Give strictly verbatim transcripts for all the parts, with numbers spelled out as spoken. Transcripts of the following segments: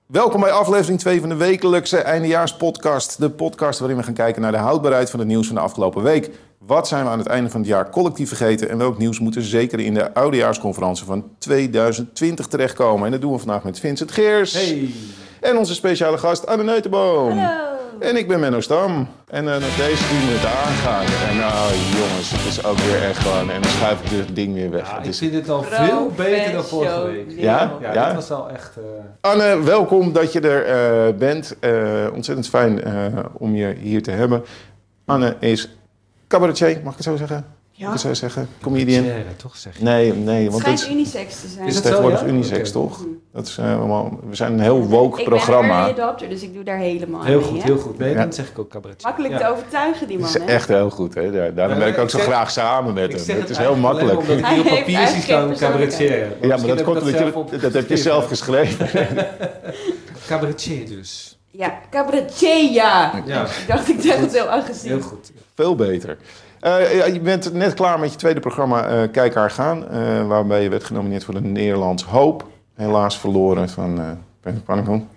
Welkom bij aflevering twee van de wekelijkse eindejaarspodcast. De podcast waarin we gaan kijken naar de houdbaarheid van het nieuws van de afgelopen week. Wat zijn we aan het einde van het jaar collectief vergeten en welk nieuws moet er zeker in de oudejaarsconferentie van tweeduizend twintig terechtkomen? En dat doen we vandaag met Vincent Geers. Hey. En onze speciale gast Anne Neutenboom. Hallo. En ik ben Menno Stam. En uh, nog deze doen we het aangaan. En nou jongens, het is ook weer echt gewoon. En dan schuif ik dit ding weer weg. Ja, het ik is... vind het al veel beter dan vorige week. Ja? Ja, Ja? dit was al echt... Uh... Anne, welkom dat je er uh, bent. Uh, ontzettend fijn uh, om je hier te hebben. Anne is cabaretier, mag ik het zo zeggen? Ja. Mag ik het zo zeggen? Comedian? Ja, toch zeg je. Nee, nee. Het Want schijnt het is, unisex te zijn. is het tegenwoordig zo, ja? unisex, Okay. toch? Dat is, uh, allemaal, we zijn een heel woke programma. Ik ben een early adopter, dus ik doe daar helemaal Heel mee, goed, hè? heel goed. Nee, Ja. dan zeg ik ook cabaretier. Makkelijk Ja. te overtuigen, die man, Het is hè? echt heel goed, hè? Daar- Daarom Ja, ben ik ook ik zo zeg- graag samen met Ik hem. zeg Het is heel eigenlijk makkelijk. alleen omdat Hij ik hier op heeft papier zie eigenlijk staan geen cabaretier. Ja, maar dat komt omdat je, dat heb je zelf geschreven. Cabaretier dus. Ja, cabaretier, ja. Ja. Ik dacht, ik zeg het heel agressief. Heel goed. Veel beter. Uh, ja, je bent net klaar met je tweede programma uh, Kijk haar gaan. Uh, waarbij je werd genomineerd voor de Nederlands Hoop. Helaas verloren van uh, Peter Pannenkoek.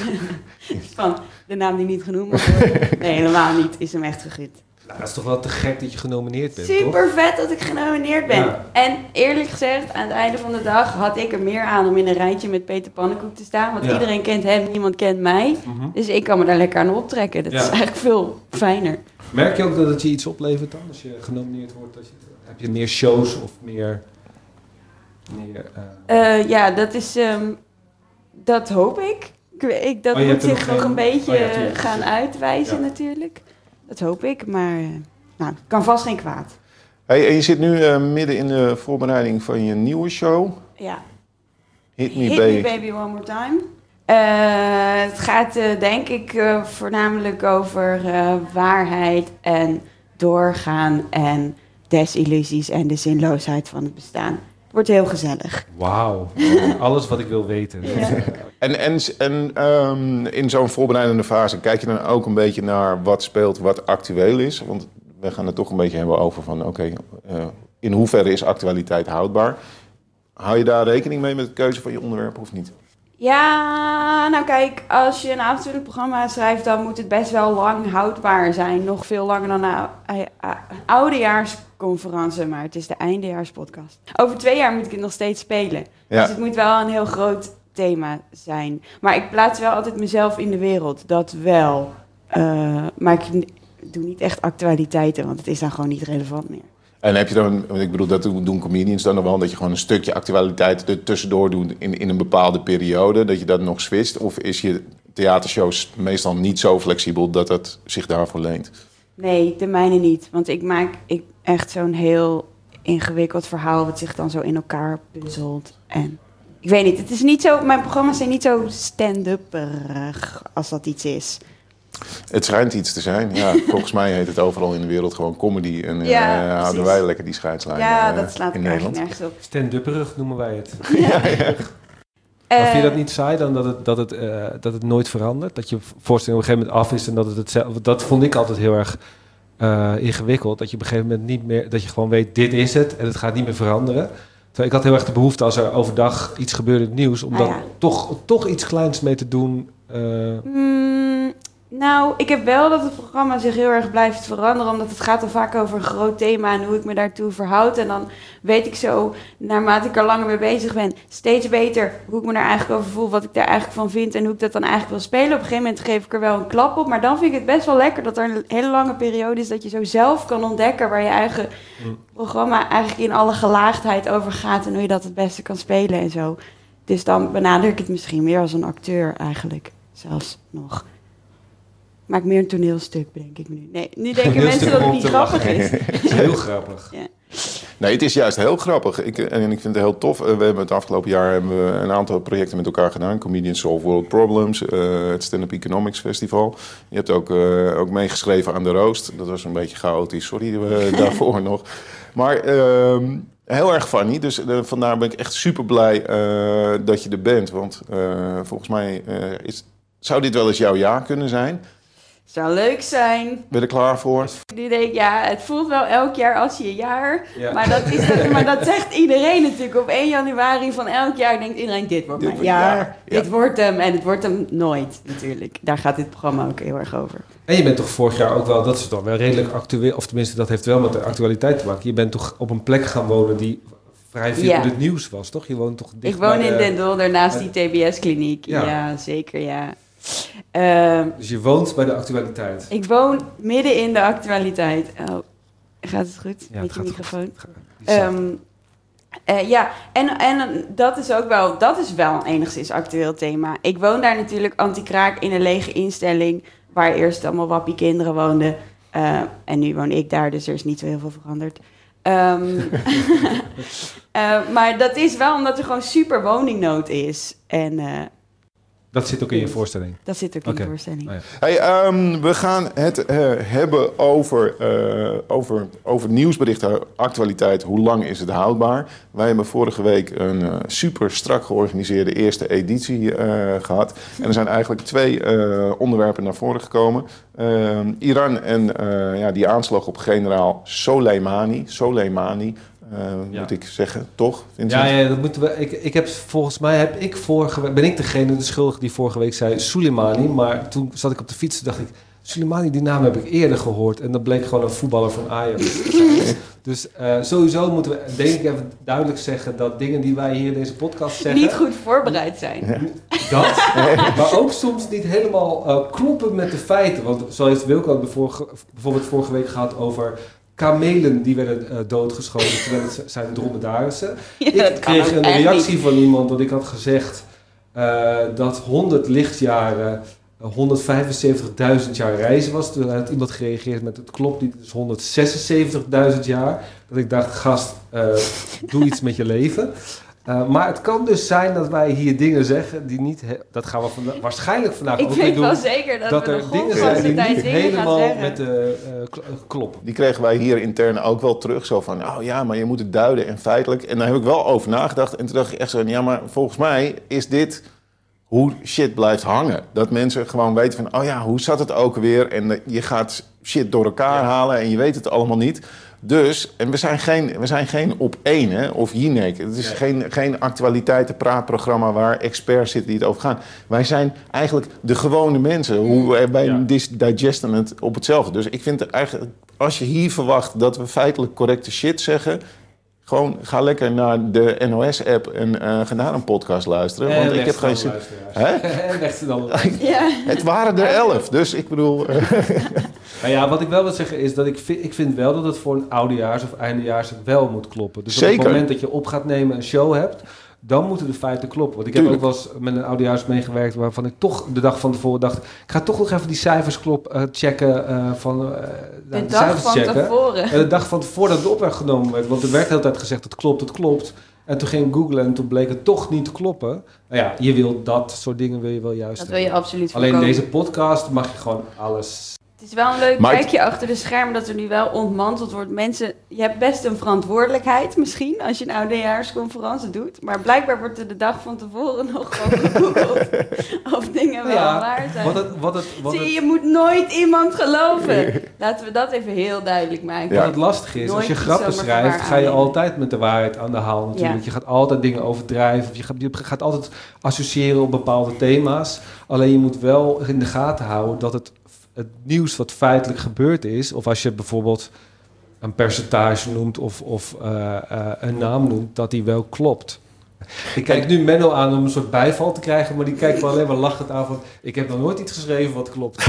Van de naam die niet genoemd wordt. Nee, helemaal niet. Is hem echt gegund. Nou, dat is toch wel te gek dat je genomineerd bent, toch? Super vet dat ik genomineerd ben. Ja. En eerlijk gezegd, aan het einde van de dag had ik er meer aan om in een rijtje met Peter Pannenkoek te staan. Want Ja. iedereen kent hem, niemand kent mij. Mhm. Dus ik kan me daar lekker aan optrekken. Dat Ja. is eigenlijk veel fijner. Merk je ook dat het je iets oplevert dan, als je genomineerd wordt? Dat je, heb je meer shows of meer... meer uh... Uh, ja, dat is... Um, dat hoop ik. ik, weet- ik dat Oh, je moet hebt er zich nog nog geen- een beetje Oh ja, tuurlijk. gaan uitwijzen Ja. natuurlijk. Dat hoop ik, maar... Uh, nou, kan vast geen kwaad. Hey, en je zit nu uh, midden in de voorbereiding van je nieuwe show. Ja. Hit Me, Hit Baby. Me Baby One More Time. Uh, het gaat uh, denk ik uh, voornamelijk over uh, waarheid en doorgaan en desillusies en de zinloosheid van het bestaan. Het wordt heel gezellig. Wauw. Alles wat ik wil weten. Ja. En, en, en um, in zo'n voorbereidende fase kijk je dan ook een beetje naar wat speelt, wat actueel is. Want we gaan het toch een beetje hebben over van, oké, okay, uh, in hoeverre is actualiteit houdbaar? Hou je daar rekening mee met de keuze van je onderwerp of niet? Ja, nou kijk, als je een avontuurlijk programma schrijft, dan moet het best wel lang houdbaar zijn. Nog veel langer dan een, een, een oudejaarsconferentie, maar het is de eindejaarspodcast. Over twee jaar moet ik het nog steeds spelen. Ja. Dus het moet wel een heel groot thema zijn. Maar ik plaats wel altijd mezelf in de wereld, dat wel. Uh, maar ik doe niet echt actualiteiten, want het is dan gewoon niet relevant meer. En heb je dan, ik bedoel, dat doen comedians dan nog wel, dat je gewoon een stukje actualiteit er tussendoor doet in, in een bepaalde periode, dat je dat nog switcht? Of is je theatershows meestal niet zo flexibel dat het zich daarvoor leent? Nee, de mijne niet. Want ik maak ik echt zo'n heel ingewikkeld verhaal wat zich dan zo in elkaar puzzelt. En ik weet niet, het is niet zo, mijn programma's zijn niet zo stand-upperig als dat iets is. Het schijnt iets te zijn, ja. Volgens mij heet het overal in de wereld gewoon comedy. En Ja, uh, houden precies. wij lekker die scheidslijn Ja, uh, dat slaat in ik eigenlijk Nederland. nergens op. Stand-upperig noemen wij het. Ja, ja. Maar vind je Eh, dat niet saai dan dat het, dat het, uh, dat het nooit verandert? Dat je voorstelling op een gegeven moment af is en dat het hetzelfde... Dat vond ik altijd heel erg uh, ingewikkeld. Dat je op een gegeven moment niet meer... Dat je gewoon weet, dit is het en het gaat niet meer veranderen. Terwijl ik had heel erg de behoefte als er overdag iets gebeurde in het nieuws... om Ah, dan ja. toch, toch iets kleins mee te doen. Uh, Mm, nou, ik heb wel dat het programma zich heel erg blijft veranderen, omdat het gaat dan vaak over een groot thema en hoe ik me daartoe verhoud. En dan weet ik zo, naarmate ik er langer mee bezig ben, steeds beter hoe ik me daar eigenlijk over voel, wat ik daar eigenlijk van vind en hoe ik dat dan eigenlijk wil spelen. Op een gegeven moment geef ik er wel een klap op, maar dan vind ik het best wel lekker dat er een hele lange periode is dat je zo zelf kan ontdekken waar je eigen Mm. programma eigenlijk in alle gelaagdheid over gaat en hoe je dat het beste kan spelen en zo. Dus dan benader ik het misschien meer als een acteur eigenlijk, zelfs nog. Ik maak meer een toneelstuk, bedenk ik nu. Nee, nu denken mensen dat het niet grappig is. Het is heel grappig. Ja. Nee, het is juist heel grappig. Ik, en ik vind het heel tof. We hebben het afgelopen jaar hebben we een aantal projecten met elkaar gedaan. Comedians Solve World Problems, uh, het Stand-Up Economics Festival. Je hebt ook, uh, ook meegeschreven aan de Roost. Dat was een beetje chaotisch, sorry uh, daarvoor nog. Maar uh, heel erg funny. Dus uh, vandaar ben ik echt super blij uh, dat je er bent. Want uh, volgens mij uh, is, zou dit wel eens jouw jaar kunnen zijn. zou leuk zijn. Ben je er klaar voor? Nu denk ik, ja, het voelt wel elk jaar als je jaar. Ja. Maar, dat is dat, maar dat zegt iedereen natuurlijk. Op één januari van elk jaar denkt iedereen, dit wordt Dit mijn wordt- jaar. ja, Dit ja. wordt hem. En het wordt hem nooit, natuurlijk. Daar gaat dit programma ook heel erg over. En je bent toch vorig jaar ook wel, dat is toch wel redelijk actueel, of tenminste dat heeft wel met de actualiteit te maken. Je bent toch op een plek gaan wonen die vrij veel Ja. in het nieuws was, toch? Je woont toch dicht Ik woon bij in de- Den Dolder naast die T B S-kliniek. Ja. Ja. zeker, ja. Ehm, Dus je woont bij de actualiteit. ik woon midden in de actualiteit. Oh, gaat het goed Ja, met je het gaat microfoon? goed. Die zaak. Ehm, eh, ja, en, en dat is ook wel, dat is wel een enigszins actueel thema. Ik woon daar natuurlijk anti-kraak in een lege instelling, waar eerst allemaal wappie kinderen woonden. Uh, en nu woon ik daar, dus er is niet zo heel veel veranderd. Um, uh, maar dat is wel omdat er gewoon super woningnood is. En uh, Dat zit ook in je voorstelling. dat zit ook in Oké. de voorstelling. Oh ja. Hey, um, we gaan het uh, hebben over, uh, over, over nieuwsberichten, actualiteit. Hoe lang is het houdbaar? Wij hebben vorige week een uh, super strak georganiseerde eerste editie uh, gehad. En er zijn eigenlijk twee uh, onderwerpen naar voren gekomen. Uh, Iran en uh, ja, die aanslag op generaal Soleimani. Soleimani. Uh, Ja. Moet ik zeggen, toch? Vincent? Ja, ja, dat moeten we. Ik, ik heb volgens mij heb ik vorige week, ben ik degene de schuldige die vorige week zei Soleimani, maar toen zat ik op de fiets en dacht ik, Soleimani, die naam heb ik eerder gehoord en dat bleek gewoon een voetballer van Ajax te zijn. Dus uh, sowieso moeten we denk ik even duidelijk zeggen dat dingen die wij hier in deze podcast zeggen Niet goed voorbereid zijn. dat, maar ook soms niet helemaal uh, kloppen met de feiten. Want zo heeft Wilco ook de vorige, bijvoorbeeld vorige week gehad over kamelen die werden uh, doodgeschoten terwijl het zijn dromedarissen. Ja, dat Ik kan kreeg ook een echt reactie niet. van iemand dat ik had gezegd uh, dat honderd lichtjaren uh, honderdvijfenzeventigduizend jaar reizen was. Toen had iemand gereageerd met het klopt niet, het is honderdzesenzeventigduizend jaar. Dat ik dacht, gast, uh, doe iets met je leven. Uh, maar het kan dus zijn dat wij hier dingen zeggen die niet... He- dat gaan we vanda- waarschijnlijk vandaag Ik ook weer weet doen. wel zeker dat, Dat we er de dingen grond zijn van die de tijd niet dingen gaan helemaal zeggen. met de uh, kl- uh, kloppen. Die kregen wij hier intern ook wel terug. Zo van, oh ja, maar je moet het duiden en feitelijk. En daar heb ik wel over nagedacht. En toen dacht ik echt zo, ja, maar volgens mij is dit hoe shit blijft hangen. Dat mensen gewoon weten van, oh ja, hoe zat het ook weer? En uh, je gaat shit door elkaar Ja. halen en je weet het allemaal niet. Dus, en we zijn geen, we zijn geen op één, hè, of Jinek. Het is Nee. geen, geen actualiteitenpraatprogramma waar experts zitten die het over gaan. Wij zijn eigenlijk de gewone mensen. Hoe wij, wij Ja. dis- digesten het op hetzelfde. Dus ik vind het eigenlijk, als je hier verwacht dat we feitelijk correcte shit zeggen, gewoon ga lekker naar de N O S-app en uh, ga naar een podcast luisteren. Want ik heb geen zin. Hè? En weg ze dan. Ja. Het waren er elf, dus ik bedoel. Uh, Nou ja, wat ik wel wil zeggen is dat ik vind, ik vind wel dat het voor een oudejaars of eindejaars wel moet kloppen. Dus op Zeker. het moment dat je op gaat nemen een show hebt, dan moeten de feiten kloppen. Want ik heb Tuurlijk. ook wel eens met een oudejaars meegewerkt waarvan ik toch de dag van tevoren dacht, ik ga toch nog even die cijfers klop, uh, checken uh, van uh, De de dag cijfers van checken. tevoren. En de dag van tevoren dat het op werd genomen werd, want er werd de hele tijd gezegd, het klopt, het klopt. En toen ging ik googlen en toen bleek het toch niet te kloppen. Nou ja, je wil dat soort dingen wil je wel juist Dat wil je hebben. absoluut Alleen in voorkomen. deze podcast mag je gewoon alles. Het is wel een leuk Maar het- kijkje achter de schermen dat er nu wel ontmanteld wordt. Mensen, je hebt best een verantwoordelijkheid misschien als je een oudejaarsconferentie doet. Maar blijkbaar wordt er de dag van tevoren nog gewoon gegoogeld of dingen wel Ja, waar zijn. Wat het, wat het, wat Zie je, het, je moet nooit iemand geloven. Laten we dat even heel duidelijk maken. Wat het lastige is, Nooit als je iets grappen zomaar schrijft, voor waar ga je aannemen. altijd met de waarheid aan de haal natuurlijk. Ja. Je gaat altijd dingen overdrijven. Of je, gaat, je gaat altijd associëren op bepaalde thema's. Alleen je moet wel in de gaten houden dat het, het nieuws wat feitelijk gebeurd is, of als je bijvoorbeeld een percentage noemt of, of uh, uh, een naam noemt, dat die wel klopt. Ik kijk nu Menno aan om een soort bijval te krijgen, maar die kijkt me alleen maar lachend aan van, ik heb nog nooit iets geschreven wat klopt.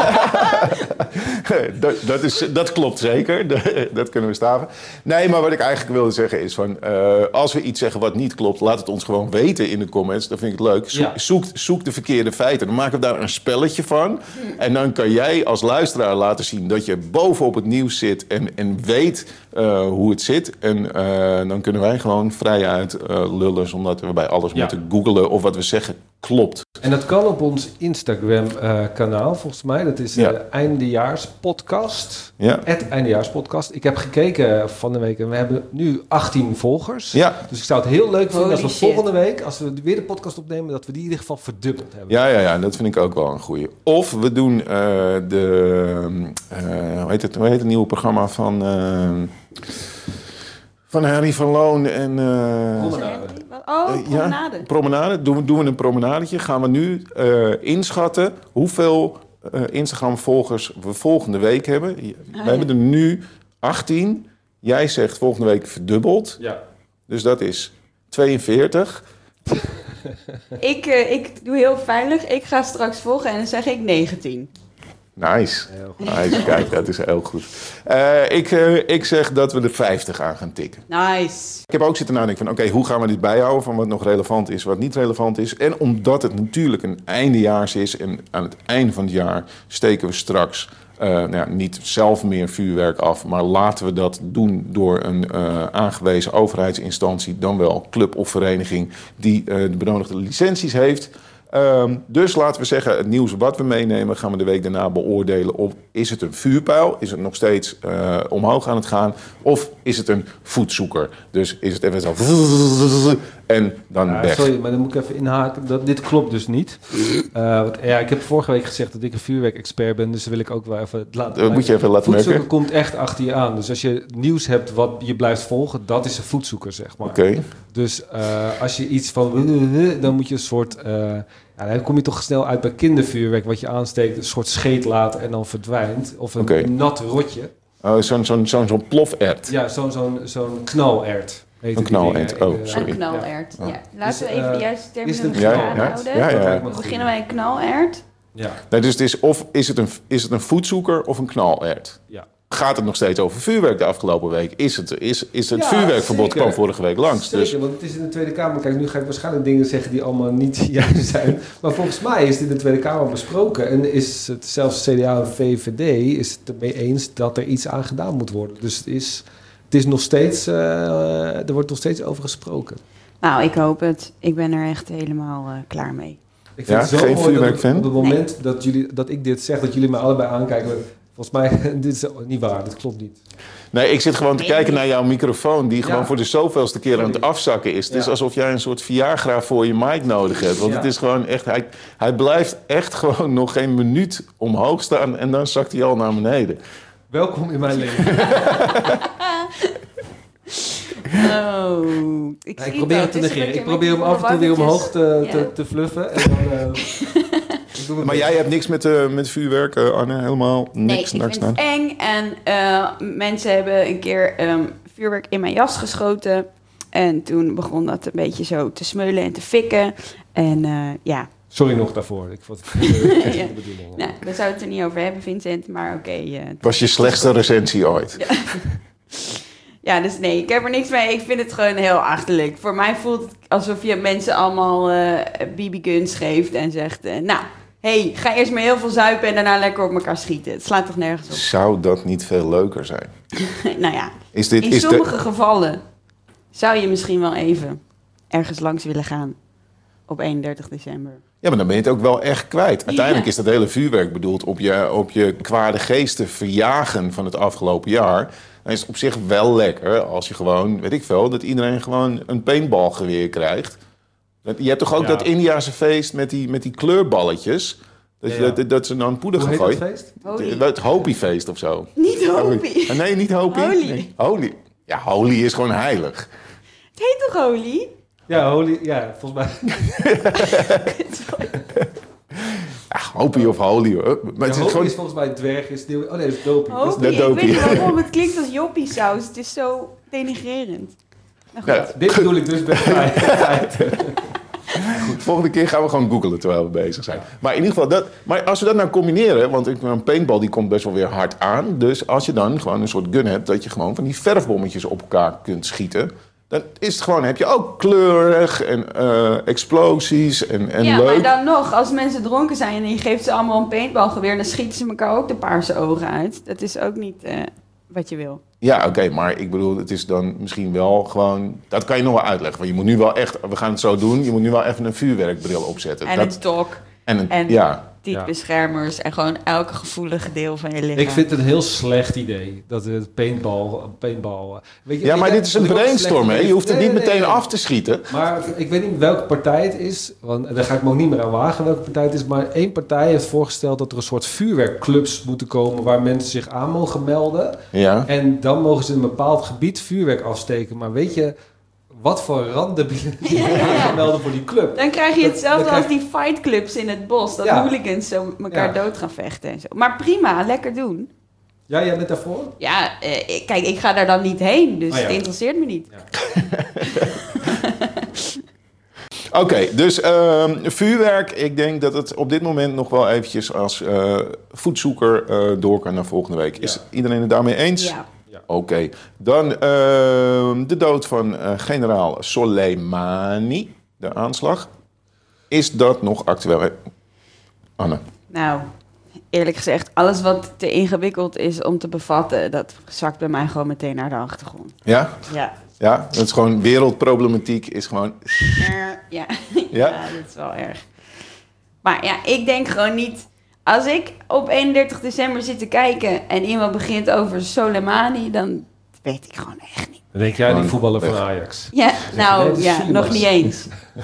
dat, dat, is, dat klopt zeker, dat kunnen we staven. Nee, maar wat ik eigenlijk wilde zeggen is van, uh, als we iets zeggen wat niet klopt, laat het ons gewoon weten in de comments. Dan vind ik het leuk. Zoek, Ja. zoek, zoek de verkeerde feiten. Dan maken we daar een spelletje van. En dan kan jij als luisteraar laten zien dat je bovenop het nieuws zit en, en weet uh, hoe het zit. En uh, dan kunnen wij gewoon vrijuit uh, lullen lullen zonder dat we bij alles Ja. moeten googlen of wat we zeggen klopt. En dat kan op ons Instagram-kanaal, volgens mij. Dat is Ja. uh, Eindejaarspodcast. Ja. Het Eindejaarspodcast. Ik heb gekeken van de week en we hebben nu achttien volgers. Ja. Dus ik zou het heel leuk vinden Holy als we shit. volgende week, als we weer de podcast opnemen, dat we die in ieder geval verdubbeld hebben. Ja, ja, ja, dat vind ik ook wel een goeie. Of we doen uh, de, uh, hoe heet het, hoe heet het nieuwe programma van, uh, van Harry van Loon en... Uh, Promenade. Oh, Uh, promenade. Ja, promenade. Doen we, doen we een promenadetje. Gaan we nu uh, inschatten hoeveel uh, Instagram-volgers we volgende week hebben. We ja. hebben er nu achttien. Jij zegt volgende week verdubbeld. Ja. Dus dat is tweeënveertig. Ik, uh, ik doe heel veilig. Ik ga straks volgen en dan zeg ik negentien. Nice. Heel goed. Nice. Kijk, dat is heel goed. Uh, ik, uh, ik zeg dat we de vijftig aan gaan tikken. Nice. Ik heb ook zitten nadenken van, oké, okay, hoe gaan we dit bijhouden van wat nog relevant is, wat niet relevant is. En omdat het natuurlijk een eindejaars is en aan het einde van het jaar steken we straks uh, nou ja, niet zelf meer vuurwerk af, maar laten we dat doen door een uh, aangewezen overheidsinstantie, dan wel club of vereniging die uh, de benodigde licenties heeft. Um, dus laten we zeggen, het nieuws wat we meenemen gaan we de week daarna beoordelen. Of is het een vuurpijl? Is het nog steeds uh, omhoog aan het gaan? Of is het een voetzoeker? Dus is het even zo... En dan Ja, weg. sorry, maar dan moet ik even inhaken. Dat, dit klopt dus niet. Uh, want, ja, ik heb vorige week gezegd dat ik een vuurwerkexpert ben. Dus dat wil ik ook wel even laten Dat moet je even laten Voetzoeker merken. komt echt achter je aan. Dus als je nieuws hebt wat je blijft volgen, dat is een voetzoeker, zeg maar. Oké. Okay. Dus uh, als je iets van... dan moet je een soort... Uh, ja, dan kom je toch snel uit bij kindervuurwerk wat je aansteekt. Een soort scheet laat en dan verdwijnt. Of een Okay. nat rotje. Oh, zo'n zo'n zo'n zo'n plofert. Ja, zo'n zo'n zo'n knalert. Een knalert, oh, sorry. Een knalert, ja. Ja. ja. Laten we Dus, even de uh, juiste is het terminologie een- Ja, ja, aanhouden. ja, ja. lijkt me We goed. beginnen bij een knalert. Ja, Nee, dus het is of is het, een, is het een voetzoeker of een knalert? ja. Gaat het nog steeds over vuurwerk de afgelopen week? Is het, is, is het Ja, vuurwerkverbod zeker. kwam vorige week langs? Zeker, Dus want het is in de Tweede Kamer. Kijk, nu ga ik waarschijnlijk dingen zeggen die allemaal niet juist zijn. Maar volgens mij is dit in de Tweede Kamer besproken. En is het zelfs C D A en V V D is het ermee eens dat er iets aan gedaan moet worden. Dus het is, het is nog steeds, uh, er wordt nog steeds over gesproken. Nou, ik hoop het. Ik ben er echt helemaal uh, klaar mee. Ik vind Ja, het zo geen mooi dat vuurwerkfan? op het moment dat, jullie, dat ik dit zeg, dat jullie me allebei aankijken. Volgens mij, dit is niet waar, dit klopt niet. nee, ik zit gewoon te Nee. kijken naar jouw microfoon... die gewoon Ja. voor de zoveelste keer aan het Sorry. afzakken is. Het is Ja. alsof jij een soort Viagra voor je mic nodig hebt. Want Ja. het is gewoon echt... Hij, hij blijft echt gewoon nog geen minuut omhoog staan... en dan zakt hij al naar beneden. Welkom in mijn leven. Oh, ik, Ja, zie ik probeer dat. het te Het is negeren. een beetje Ik probeer hem met af en toe weer omhoog te, Ja. te, te fluffen. En dan, uh, ik doe mijn Maar best. jij hebt niks met, uh, met vuurwerk, uh, Anne? Helemaal Nee, niks? ik niks vind het eng. En uh, mensen hebben een keer um, vuurwerk in mijn jas geschoten. En toen begon dat een beetje zo te smeulen en te fikken. En uh, ja, Sorry nog daarvoor. Ik vond het uh, echt Ja. de bedoeling. nou, daar zou het er niet over hebben, Vincent. Maar oké. Okay, uh, Was je slechtste recensie ooit? Ja. Ja, dus nee, ik heb er niks mee. Ik vind het gewoon heel achterlijk. Voor mij voelt het alsof je mensen allemaal uh, B B guns geeft en zegt... Uh, nou, hey, ga eerst maar heel veel zuipen en daarna lekker op elkaar schieten. Het slaat toch nergens op? Zou dat niet veel leuker zijn? Nou ja, Is dit, in is sommige de, gevallen zou je misschien wel even ergens langs willen gaan op eenendertig december. ja, maar dan ben je het ook wel echt kwijt. Uiteindelijk Ja. is dat hele vuurwerk bedoeld op je, op je kwade geesten verjagen van het afgelopen jaar. Dan is het op zich wel lekker als je gewoon, weet ik veel, dat iedereen gewoon een paintballgeweer krijgt. Je hebt toch ook Ja. dat Indiase feest met die, met die kleurballetjes? Dat, je, Ja, ja. dat, dat ze dan poeder Hoe gaan heet dat gooien. feest? Holy. Het Hopi-feest of zo. Niet Hopi. Ah, nee, niet Hopi. Holy. Nee. Holy. Ja, holy is gewoon heilig. Het heet toch Holy? Ja, holy, ja, volgens mij. Ja, Hopi of holy hoor. Maar Ja, het is hopi gewoon... is volgens mij dwerg. Is nieuw. Oh nee, dat is dopie. Dat is Hopi, net ik dopie. weet niet waarom. Het klinkt als joppie saus. Het is zo denigrerend. Nou goed. Ja, Dit bedoel ik dus bij feiten. volgende keer gaan we gewoon googlen terwijl we bezig zijn. Maar in ieder geval, dat, maar als we dat nou combineren... want ik- een paintball die komt best wel weer hard aan. Dus als je dan gewoon een soort gun hebt... dat je gewoon van die verfbommetjes op elkaar kunt schieten... dan is het gewoon, heb je ook kleurig en eh, explosies en, en ja, leuk. maar dan nog, als mensen dronken zijn en je geeft ze allemaal een paintballgeweer... dan schieten ze elkaar ook de paarse ogen uit. Dat is ook niet uh, wat je wil. Ja, oké, okay, maar ik bedoel, het is dan misschien wel gewoon... Dat kan je nog wel uitleggen. Want je moet nu wel echt... We gaan het zo doen. Je moet nu wel even een vuurwerkbril opzetten. En dat, een tok. En een... En ja. tietbeschermers. En gewoon elke gevoelige deel van je lichaam. Ik vind het een heel slecht idee. Dat het paintball... paintball weet je, Ja, maar ik, dit is een brainstorm, hè? Je hoeft het nee, niet nee, meteen nee. af te schieten. Maar ik weet niet welke partij het is. Want daar ga ik me ook niet meer aan wagen welke partij het is. Maar één partij heeft voorgesteld dat er een soort vuurwerkclubs moeten komen... waar mensen zich aan mogen melden. Ja. En dan mogen ze in een bepaald gebied vuurwerk afsteken. Maar weet je... Wat voor randebielen die Ja, ja. aanmelden voor die club. Dan krijg je Dat- hetzelfde dan als krijg- die fightclubs in het bos. Dat Ja. hooligans zo elkaar Ja. dood gaan vechten en zo. Maar prima, lekker doen. Ja, jij bent daarvoor? Ja, eh, ik- kijk, ik ga daar dan niet heen. Dus Ah, ja. het interesseert me niet. Oké, okay, dus um, vuurwerk. Ik denk dat het op dit moment nog wel eventjes als uh, voetzoeker uh, door kan naar volgende week. Is Ja. iedereen het daarmee eens? Ja. Oké, okay. Dan uh, de dood van uh, generaal Soleimani, de aanslag. Is dat nog actueel? Anne? Nou, eerlijk gezegd, alles wat te ingewikkeld is om te bevatten... dat zakt bij mij gewoon meteen naar de achtergrond. Ja? Ja. Ja, dat is gewoon wereldproblematiek, is gewoon... Ja. Ja? Ja, dat is wel erg. Maar ja, ik denk gewoon niet... Als ik op eenendertig december zit te kijken en iemand begint over Soleimani... dan weet ik gewoon echt niet. Dan denk jij die Gewoon voetballer van weg. Ajax. Ja, zeg je, nee, nou dat is ja, Silas. nog niet eens.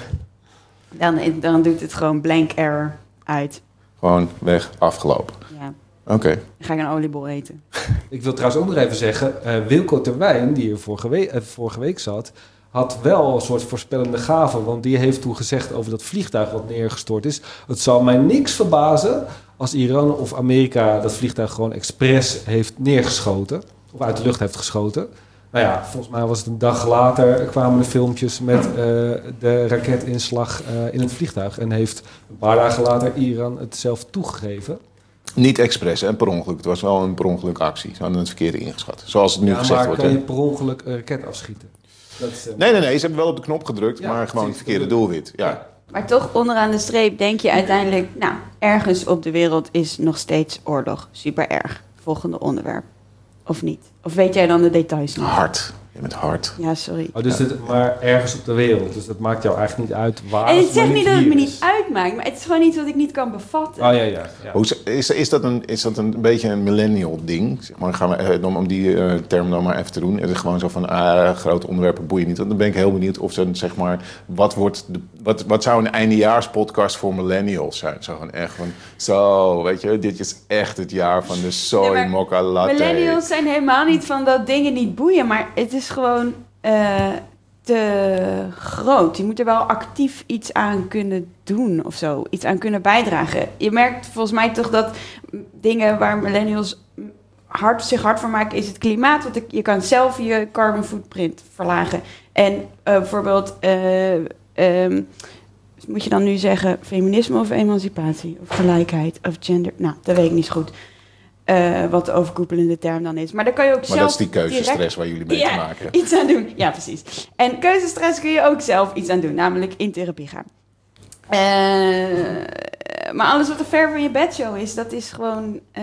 Dan, dan doet het gewoon blank error uit. Gewoon weg, afgelopen. Ja, Oké. Okay. dan ga ik een oliebol eten. Ik wil trouwens ook nog even zeggen... Uh, Wilco Terwijn, die hier vorige week, uh, vorige week zat... had wel een soort voorspellende gave. Want die heeft toen gezegd over dat vliegtuig wat neergestort is... het zal mij niks verbazen als Iran of Amerika... dat vliegtuig gewoon expres heeft neergeschoten. Of uit de lucht heeft geschoten. Nou ja, volgens mij was het een dag later... kwamen de filmpjes met uh, de raketinslag uh, in het vliegtuig. En heeft een paar dagen later Iran het zelf toegegeven... Niet expres en per ongeluk. Het was wel een per ongeluk actie. Ze hadden het verkeerde ingeschat. Zoals het nu ja, gezegd maar wordt. kan Hè? je per ongeluk een raket afschieten? Dat is, uh, Nee, nee, nee. Ze hebben wel op de knop gedrukt, Ja, maar gewoon het precies. verkeerde doelwit. Ja. Ja. Maar toch onderaan de streep denk je uiteindelijk... nou, ergens op de wereld is nog steeds oorlog. Super erg. Volgende onderwerp. Of niet? Of weet jij dan de details nog? Hard. Je bent hard. Ja, sorry. Oh, dus dit, maar ergens op de wereld. Dus dat maakt jou eigenlijk niet uit waar. En het het zegt maar niet dat het hier me is. niet uitmaakt, maar het is gewoon iets wat ik niet kan bevatten. Oh ja, ja. ja. Hoe is, is, is, dat een, is dat een beetje een millennial ding? Zeg maar, gaan we, eh, om, om die uh, term dan maar even te doen. Is het gewoon zo van, ah, grote onderwerpen boeien niet. Want dan ben ik heel benieuwd of ze, zeg maar, wat, wordt de, wat, wat zou een eindejaarspodcast voor millennials zijn? Zo van echt van, zo, weet je, dit is echt het jaar van de soy Nee, maar mocha latte. Millennials zijn helemaal niet van dat dingen niet boeien, maar het is gewoon uh, te groot. Je moet er wel actief iets aan kunnen doen of zo. Iets aan kunnen bijdragen. Je merkt volgens mij toch dat dingen waar millennials hard, zich hard voor maken is het klimaat. Want je kan zelf je carbon footprint verlagen. En uh, bijvoorbeeld... Uh, um, moet je dan nu zeggen feminisme of emancipatie? Of gelijkheid of gender? Nou, dat weet ik niet zo goed. Uh, wat de overkoepelende term dan is. Maar daar kan je ook maar zelf... dat is die keuzestress direct, waar jullie mee ja, te maken hebben. iets aan doen. Ja, precies. En keuzestress kun je ook zelf iets aan doen. Namelijk in therapie gaan. Uh, maar alles wat er ver van je bedshow is, dat is gewoon... Uh,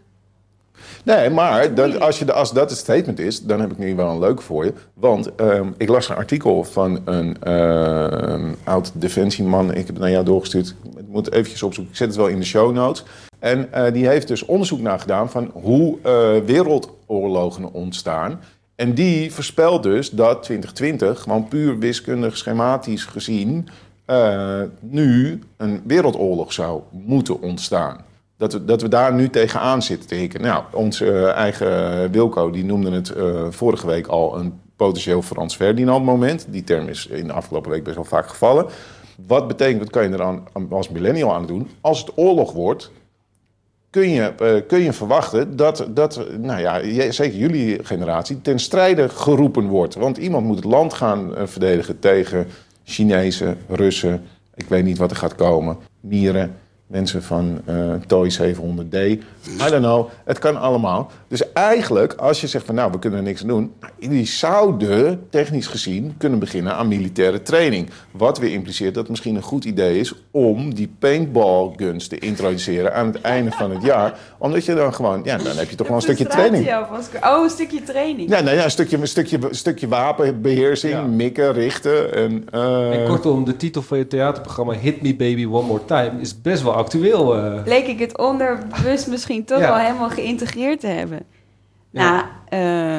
Nee, maar dan, als, je de, als dat het statement is, dan heb ik nu wel een leuk voor je. Want um, ik las een artikel van een uh, oud defensieman. Ik heb het naar jou doorgestuurd. Ik moet eventjes opzoeken. Ik zet het wel in de show notes. En uh, die heeft dus onderzoek naar gedaan van hoe uh, wereldoorlogen ontstaan. En die voorspelt dus dat twintig twintig, gewoon puur wiskundig, schematisch gezien, uh, nu een wereldoorlog zou moeten ontstaan. Dat we, dat we daar nu tegenaan zitten te hikken. Nou, onze uh, eigen Wilco die noemde het uh, vorige week al een potentieel Frans Ferdinand moment. Die term is in de afgelopen week best wel vaak gevallen. Wat betekent, wat kan je er aan, als millennial aan doen? Als het oorlog wordt, kun je, uh, kun je verwachten dat, dat, nou ja, zeker jullie generatie, ten strijde geroepen wordt. Want iemand moet het land gaan uh, verdedigen tegen Chinezen, Russen, ik weet niet wat er gaat komen, mieren. mensen van uh, Toy zevenhonderd D. I don't know. Het kan allemaal. Dus eigenlijk, als je zegt van nou, we kunnen er niks aan doen. Die zouden technisch gezien kunnen beginnen aan militaire training. Wat weer impliceert dat het misschien een goed idee is om die paintball guns te introduceren aan het einde van het jaar. Omdat je dan gewoon, ja, dan heb je toch wel een stukje training. Oh, een stukje training. Ja, nou ja, een stukje, een stukje, een stukje wapenbeheersing, ja. mikken, richten. En, uh... en kortom, de titel van je theaterprogramma Hit Me Baby One More Time is best wel actueel. Uh. Leek ik het onderbewust misschien toch ja. wel helemaal geïntegreerd te hebben. Ja. Nou, uh,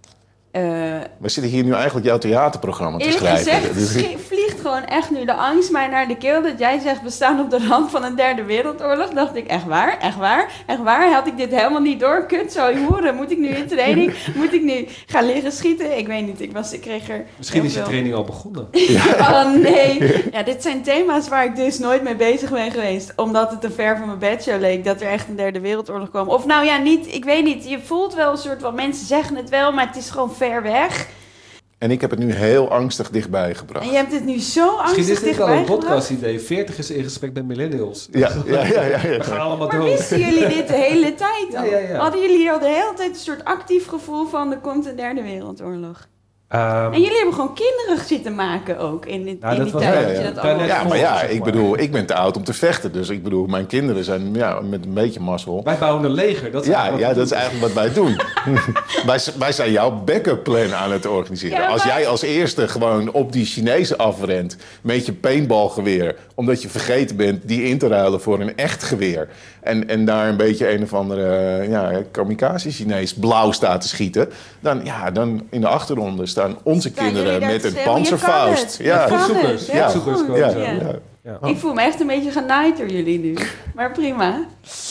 uh, we zitten hier nu eigenlijk jouw theaterprogramma te eerlijk schrijven. Eerlijk gezegd dus... vliegt gewoon echt nu de angst mij naar de keel dat jij zegt we staan op de rand van een derde wereldoorlog. Dacht ik, echt waar? Echt waar? Echt waar? Had ik dit helemaal niet door? Kut, zo hoeren. Moet ik nu in training? Moet ik nu gaan liggen schieten? Ik weet niet, ik, was, ik kreeg er Misschien is veel... je training al begonnen. Ja. Oh nee. Ja, dit zijn thema's waar ik dus nooit mee bezig ben geweest. Omdat het te ver van mijn bedshow leek dat er echt een derde wereldoorlog kwam. Of nou ja, niet, ik weet niet. Je voelt wel een soort van, mensen zeggen het wel, maar het is gewoon ver weg. En ik heb het nu heel angstig dichtbij gebracht. En je hebt het nu zo angstig dichtbij gebracht. Misschien is dit wel een podcast-idee. veertig is in gesprek met millennials. Ja, ja, ja. ja, ja. We gaan allemaal maar dood. wisten jullie dit de hele tijd al? Ja, ja, ja. Hadden jullie al de hele tijd een soort actief gevoel van er komt een derde wereldoorlog? Um, en jullie hebben gewoon kinderen zitten maken ook in, dit, nou, in die was, tijd. Ja, dat ja, je ja. dat allemaal ja maar ja, ik bedoel, ik ben te oud om te vechten. Dus ik bedoel, mijn kinderen zijn ja, met een beetje mazzel. Wij bouwen een leger. Dat is ja, ja dat is eigenlijk wat wij doen. wij, wij zijn jouw backup plan aan het organiseren. Ja, maar... Als jij als eerste gewoon op die Chinezen afrent met je paintballgeweer, omdat je vergeten bent die in te ruilen voor een echt geweer. En, en daar een beetje een of andere ja, kamikaze-Chinees blauw staat te schieten. Dan, ja, dan in de achterronde staan onze staan kinderen met een Panzerfaust. Ja, voetzoekers. Ja, voetzoekers ja, ja, ja. Ja. Ik voel me echt een beetje genaaid door jullie nu. Maar prima.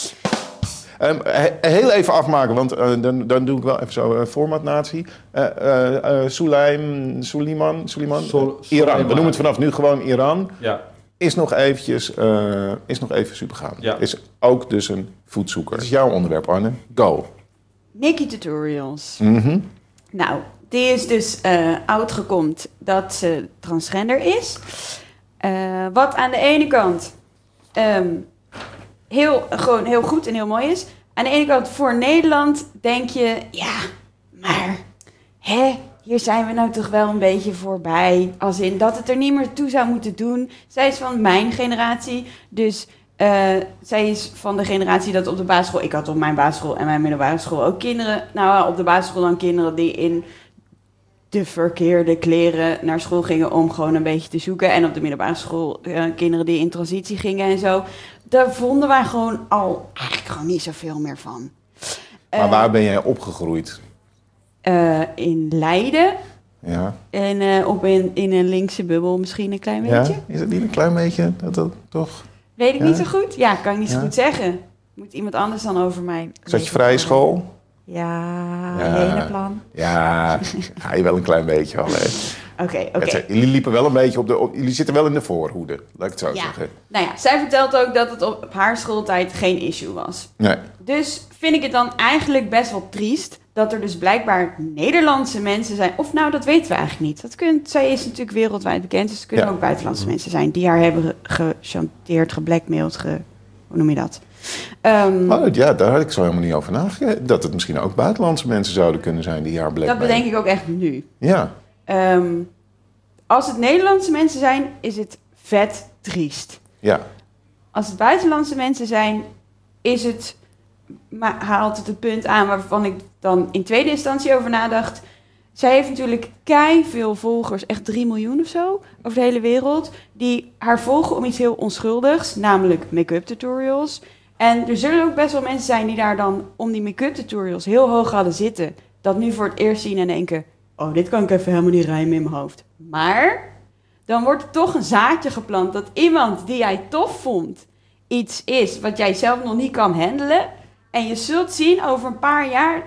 Um, he, heel even afmaken, want uh, dan, dan doe ik wel even zo een uh, formatnatie. Uh, uh, uh, Suleim, Suleiman, Suleiman? Sol, Iran. We noemen het vanaf nu gewoon Iran. Ja. Is nog eventjes, uh, is nog even supergaan. Ja. Is ook dus een voetzoeker. Dat is jouw onderwerp, Arne. Go. Nikki Tutorials. Mm-hmm. Nou, die is dus uh, uitgekomen dat ze transgender is. Uh, wat aan de ene kant um, heel, gewoon heel goed en heel mooi is. Aan de ene kant voor Nederland denk je, ja, maar hè, hier zijn we nou toch wel een beetje voorbij. Als in dat het er niet meer toe zou moeten doen. Zij is van mijn generatie, dus uh, zij is van de generatie dat op de basisschool... Ik had op mijn basisschool en mijn middelbare school ook kinderen. Nou, op de basisschool dan kinderen die in de verkeerde kleren naar school gingen om gewoon een beetje te zoeken. En op de middelbare school uh, kinderen die in transitie gingen en zo. Daar vonden wij gewoon al eigenlijk gewoon niet zoveel meer van. Maar uh, waar ben jij opgegroeid? Uh, in Leiden. Ja. En uh, op in, in een linkse bubbel misschien een klein beetje. Ja? Is het niet een klein beetje? Dat, dat, toch? Weet ik ja? niet zo goed? Ja, kan ik niet zo ja? goed zeggen. Moet iemand anders dan over mij... Zat je vrije school? Ja, ja. Leneplan. Ja, ga je wel een klein beetje al. Oké, oké. Okay. Jullie liepen wel een beetje op de... Op, jullie zitten wel in de voorhoede, laat ik het zo ja. zeggen. Nou ja, zij vertelt ook dat het op haar schooltijd geen issue was. Nee. Dus vind ik het dan eigenlijk best wel triest dat er dus blijkbaar Nederlandse mensen zijn. Of nou, dat weten we eigenlijk niet. Dat kunt, zij is natuurlijk wereldwijd bekend, dus er kunnen ja. ook buitenlandse mensen zijn die haar hebben gechanteerd, geblackmailed, ge, hoe noem je dat? Um, oh, ja, daar had ik zo helemaal niet over nagedacht. Dat het misschien ook buitenlandse mensen zouden kunnen zijn die haar blackmailen. Dat bedenk ik ook echt nu. Ja. Um, als het Nederlandse mensen zijn, is het vet triest. Ja. Als het buitenlandse mensen zijn, is het... Maar haalt het het punt aan waarvan ik dan in tweede instantie over nadacht. Zij heeft natuurlijk kei veel volgers, echt drie miljoen of zo, over de hele wereld, die haar volgen om iets heel onschuldigs, namelijk make-up tutorials. En er zullen ook best wel mensen zijn die daar dan om die make-up tutorials heel hoog hadden zitten, dat nu voor het eerst zien en denken, oh, dit kan ik even helemaal niet rijmen in mijn hoofd. Maar dan wordt er toch een zaadje geplant dat iemand die jij tof vond, iets is wat jij zelf nog niet kan handelen. En je zult zien over een paar jaar,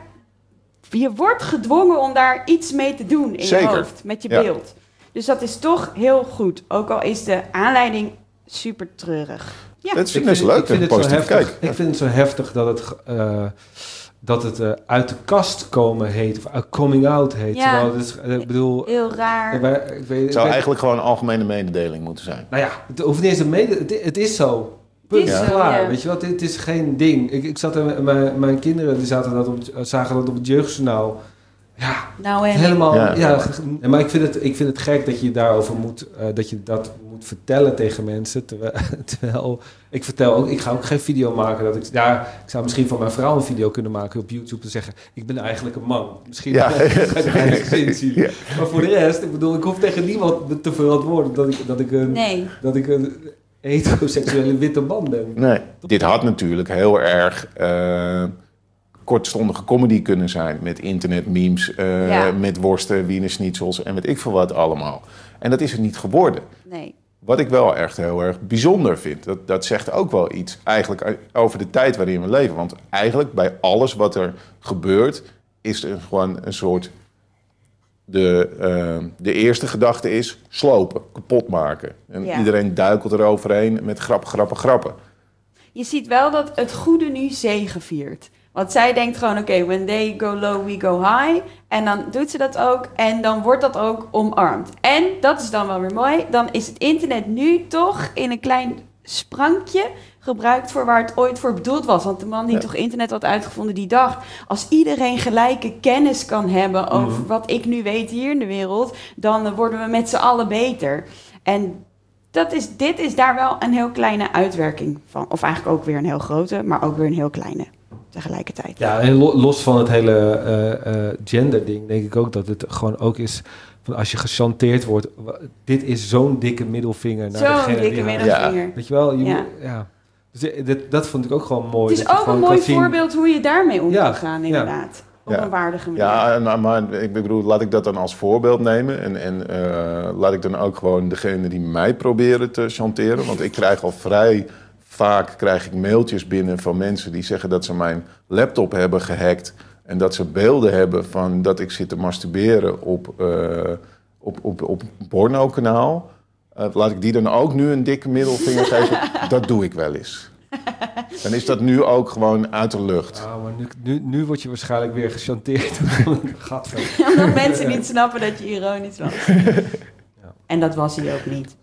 je wordt gedwongen om daar iets mee te doen in Zeker. je hoofd, met je ja. beeld. Dus dat is toch heel goed. Ook al is de aanleiding super treurig. Ja. Dat vind ik best leuk. Ik vind, het het zo heftig, kijk. ik vind het zo heftig dat het, uh, dat het uh, uit de kast komen heet. Of uh, coming out heet. Ja. Terwijl het is, uh, ik bedoel, heel raar. Ik weet, ik weet, het zou ik weet, eigenlijk gewoon een algemene mededeling moeten zijn. Nou ja, het hoeft niet eens een mede... Het, het is zo. Punt, is ja. zo, klaar. ja. Weet je wat, dit is geen ding. Ik, ik zat er, mijn, mijn kinderen die zaten dat op, zagen dat op het jeugdjournaal. Ja, Nou en helemaal. Ja. Ja. Ja, maar ik vind, het, ik vind het gek dat je daarover moet, uh, dat je dat moet vertellen tegen mensen. Terwijl, terwijl ik vertel ook, ik ga ook geen video maken. Dat ik, ja, ik zou misschien van mijn vrouw een video kunnen maken op YouTube te zeggen, ik ben eigenlijk een man. Misschien Ja. ga je eigen zin zien. Ja. Maar voor de rest, ik bedoel, ik hoef tegen niemand te verantwoorden dat ik, dat ik een, Nee. dat ik een heteroseksuele witte man ben. Nee, dit had natuurlijk heel erg uh, kortstondige comedy kunnen zijn. Met internetmemes, uh, Ja. met worsten, wienerschnitzels en weet ik veel wat allemaal. En dat is het niet geworden. Nee. Wat ik wel echt heel erg bijzonder vind. Dat, dat zegt ook wel iets eigenlijk over de tijd waarin we leven. Want eigenlijk bij alles wat er gebeurt is er gewoon een soort... De, uh, de eerste gedachte is slopen, kapot maken. En Ja. iedereen duikelt eroverheen met grappen, grappen, grappen. Je ziet wel dat het goede nu zegeviert. Want zij denkt gewoon, oké, okay, when they go low, we go high. En dan doet ze dat ook. En dan wordt dat ook omarmd. En dat is dan wel weer mooi. Dan is het internet nu toch in een klein sprankje gebruikt voor waar het ooit voor bedoeld was. Want de man die Ja. toch internet had uitgevonden, die dacht... als iedereen gelijke kennis kan hebben over Mm-hmm. wat ik nu weet hier in de wereld... dan uh, worden we met z'n allen beter. En dat is, dit is daar wel een heel kleine uitwerking van. Of eigenlijk ook weer een heel grote, maar ook weer een heel kleine tegelijkertijd. Ja, en lo- los van het hele uh, uh, gender-ding, denk ik ook dat het gewoon ook is van als je gechanteerd wordt. wa- Dit is zo'n dikke middelvinger naar Zo'n degene dikke die haar- middelvinger. Weet je wel? Je Ja. moet- ja. Dus eh, dit, dat vond ik ook gewoon mooi. Het is dat je ook gewoon een mooi kan zien- voorbeeld hoe je daarmee om Ja, kan gaan, ja. inderdaad. Op Ja. een waardige manier. Ja, en- maar ik bedoel, laat ik dat dan als voorbeeld nemen. En, en uh, laat ik dan ook gewoon degene die mij proberen te chanteren. Want ik krijg al vrij vaak krijg ik mailtjes binnen van mensen die zeggen dat ze mijn laptop hebben gehackt. En dat ze beelden hebben van dat ik zit te masturberen op, uh, op, op, op een porno-kanaal. Uh, laat ik die dan ook nu een dikke middelvinger geven. Dat doe ik wel eens. Dan is dat nu ook gewoon uit de lucht. Ah, maar nu, nu, nu word je waarschijnlijk weer gechanteerd. Gadver. Omdat mensen niet snappen dat je ironisch was. Ja. En dat was hij ook niet.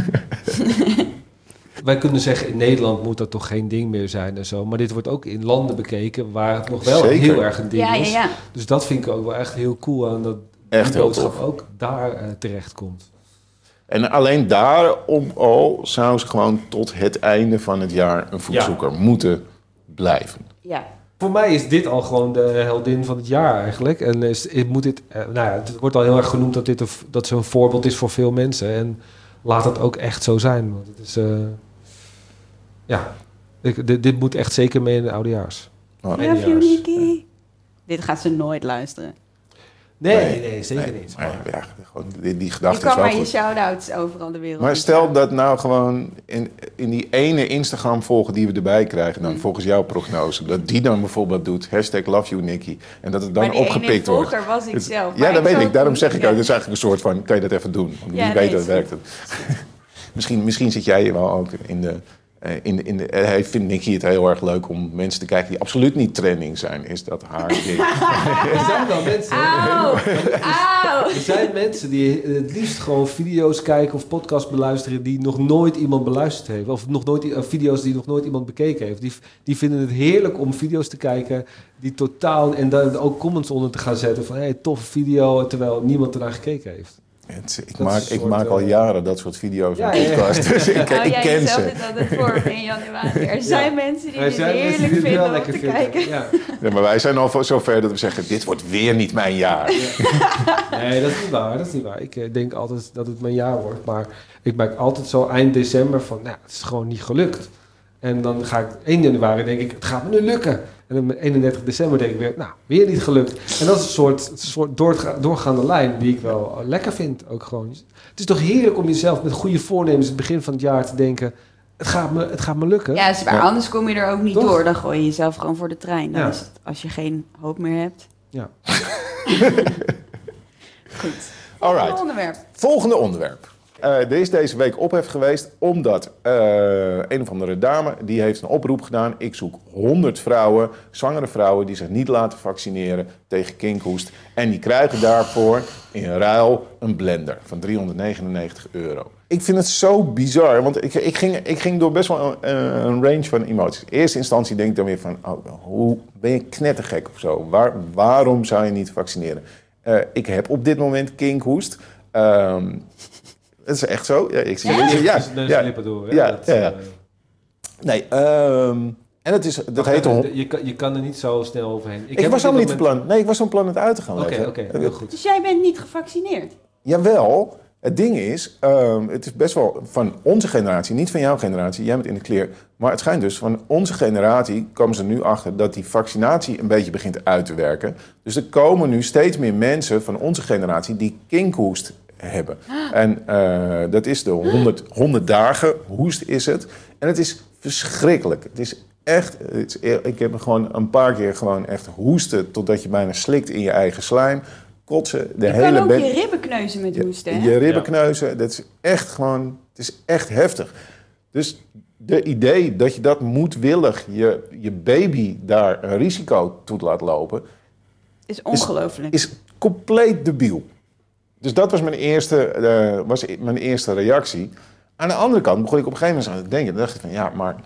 Wij kunnen zeggen, in Nederland moet dat toch geen ding meer zijn en zo. Maar dit wordt ook in landen bekeken waar het nog wel Zeker. heel erg een ding Ja, ja, is. ja. Dus dat vind ik ook wel echt heel cool aan dat Echt die heel boodschap tof. ook daar uh, terecht komt. En alleen daarom al zou ze gewoon tot het einde van het jaar een voetzoeker moeten blijven. Ja. Voor mij is dit al gewoon de heldin van het jaar eigenlijk. En is, is- moet dit, uh, nou ja, het wordt al heel erg genoemd dat dit een, dat ze een voorbeeld is voor veel mensen. En laat dat ook echt zo zijn. Want het is, uh, ja, ik, dit, dit moet echt zeker mee in de oudejaars. Oh, Love you, Eindejaars. Nikki. Dit gaat ze nooit luisteren. Nee, Nee, nee, zeker nee, niet. maar ja, gewoon die, die Je gedachte kan is wel maar je goed. shout-outs overal de wereld Maar in stel staan. dat nou gewoon in, in die ene Instagram volger die we erbij krijgen, dan Mm. volgens jouw prognose, dat die dan bijvoorbeeld doet, hashtag love you Nikki, en dat het dan Maar die ene opgepikt wordt. volger was ik Het- zelf. Ja, Maar dat weet zal ik. Daarom het zeg doen. ik ook, Ja. dat is eigenlijk een soort van, kan je dat even doen? Want Ja, wie nee, weet, dat is werkt het. misschien, misschien zit jij wel ook in de... eh, In de, in de, hij vindt Nikki het heel erg leuk om mensen te kijken die absoluut niet trending zijn. Is dat haar ding? Er zijn wel mensen. Auw! Auw! Er zijn mensen die het liefst gewoon video's kijken of podcasts beluisteren die nog nooit iemand beluisterd heeft. Of nog nooit, uh, video's die nog nooit iemand bekeken heeft. Die, die vinden het heerlijk om video's te kijken die totaal... En daar ook comments onder te gaan zetten van... Hey, toffe video, terwijl niemand ernaar gekeken heeft. Het, ik Dat maak, is een ik soort, maak al uh, jaren dat soort video's Ja, en ja, ja. podcasts. Dus ik, Hou ik jij ken jezelf ze. dit altijd voor in januari? Er zijn mensen die Er dit zijn mensen heerlijk die het vinden wel om lekker te vinden. kijken. Ja. Ja, maar wij zijn al zo ver dat we zeggen, dit wordt weer niet mijn jaar. Nee, dat is niet waar. Dat is niet waar. Ik eh, denk altijd dat het mijn jaar wordt. Maar ik merk altijd zo eind december van... Nou, het is gewoon niet gelukt. En dan ga ik één januari denk ik... Het gaat me nu lukken. En dan eenendertig december denk ik weer... Nou, weer niet gelukt. En dat is een soort, een soort doorga- doorgaande lijn... die ik wel lekker vind ook gewoon. Het is toch heerlijk om jezelf met goede voornemens... in het begin van het jaar te denken... Het gaat me, het gaat me lukken. Ja, is waar. Ja. Anders kom je er ook niet Toch? door. Dan gooi je jezelf gewoon voor de trein. Dan Ja. is het, als je geen hoop meer hebt. Ja. Goed. Alright. Volgende onderwerp. Volgende onderwerp. uh, er is deze week ophef geweest omdat uh, een of andere dame, die heeft een oproep gedaan. Ik zoek honderd vrouwen, zwangere vrouwen, die zich niet laten vaccineren tegen kinkhoest. En die krijgen daarvoor in ruil een blender van driehonderdnegenennegentig euro. Ik vind het zo bizar, want ik, ik, ging, ik ging door best wel een, een range van emoties. In eerste instantie denk ik dan weer van, oh, hoe ben je knettergek of zo? Waar, waarom zou je niet vaccineren? Uh, ik heb op dit moment kinkhoest. Um, Het is echt zo. Ja, ik zie ja? het. Ja, neus ja, lippen door. Ja, dat, ja, ja. Uh, nee, um, en het is, dat heet je, je, kan, je kan er niet zo snel overheen. Ik, ik was helemaal niet van moment... plan. Nee, ik was van plan het uit te gaan Oké, leggen. oké, okay, heel goed. Dus jij bent niet gevaccineerd? Jawel. Het ding is, um, het is best wel van onze generatie, niet van jouw generatie. Jij bent in de kleer. Maar het schijnt dus, van onze generatie komen ze nu achter dat die vaccinatie een beetje begint uit te werken. Dus er komen nu steeds meer mensen van onze generatie die kinkhoest hebben. En uh, dat is de honderd, honderd dagen hoest is het. En het is verschrikkelijk. Het is echt, het is, ik heb gewoon een paar keer gewoon echt hoesten totdat je bijna slikt in je eigen slijm. Kotsen, de je hele kan ook bed, je ribben kneuzen met hoesten, hè? Je ribben kneuzen, dat is echt gewoon, het is echt heftig. Dus de idee dat je dat moedwillig je, je baby daar een risico toe laat lopen, is ongelooflijk. Is, is compleet debiel. Dus dat was mijn eerste, uh, was mijn eerste reactie. Aan de andere kant begon ik op een gegeven moment aan te denken. Dan dacht ik van, ja, maar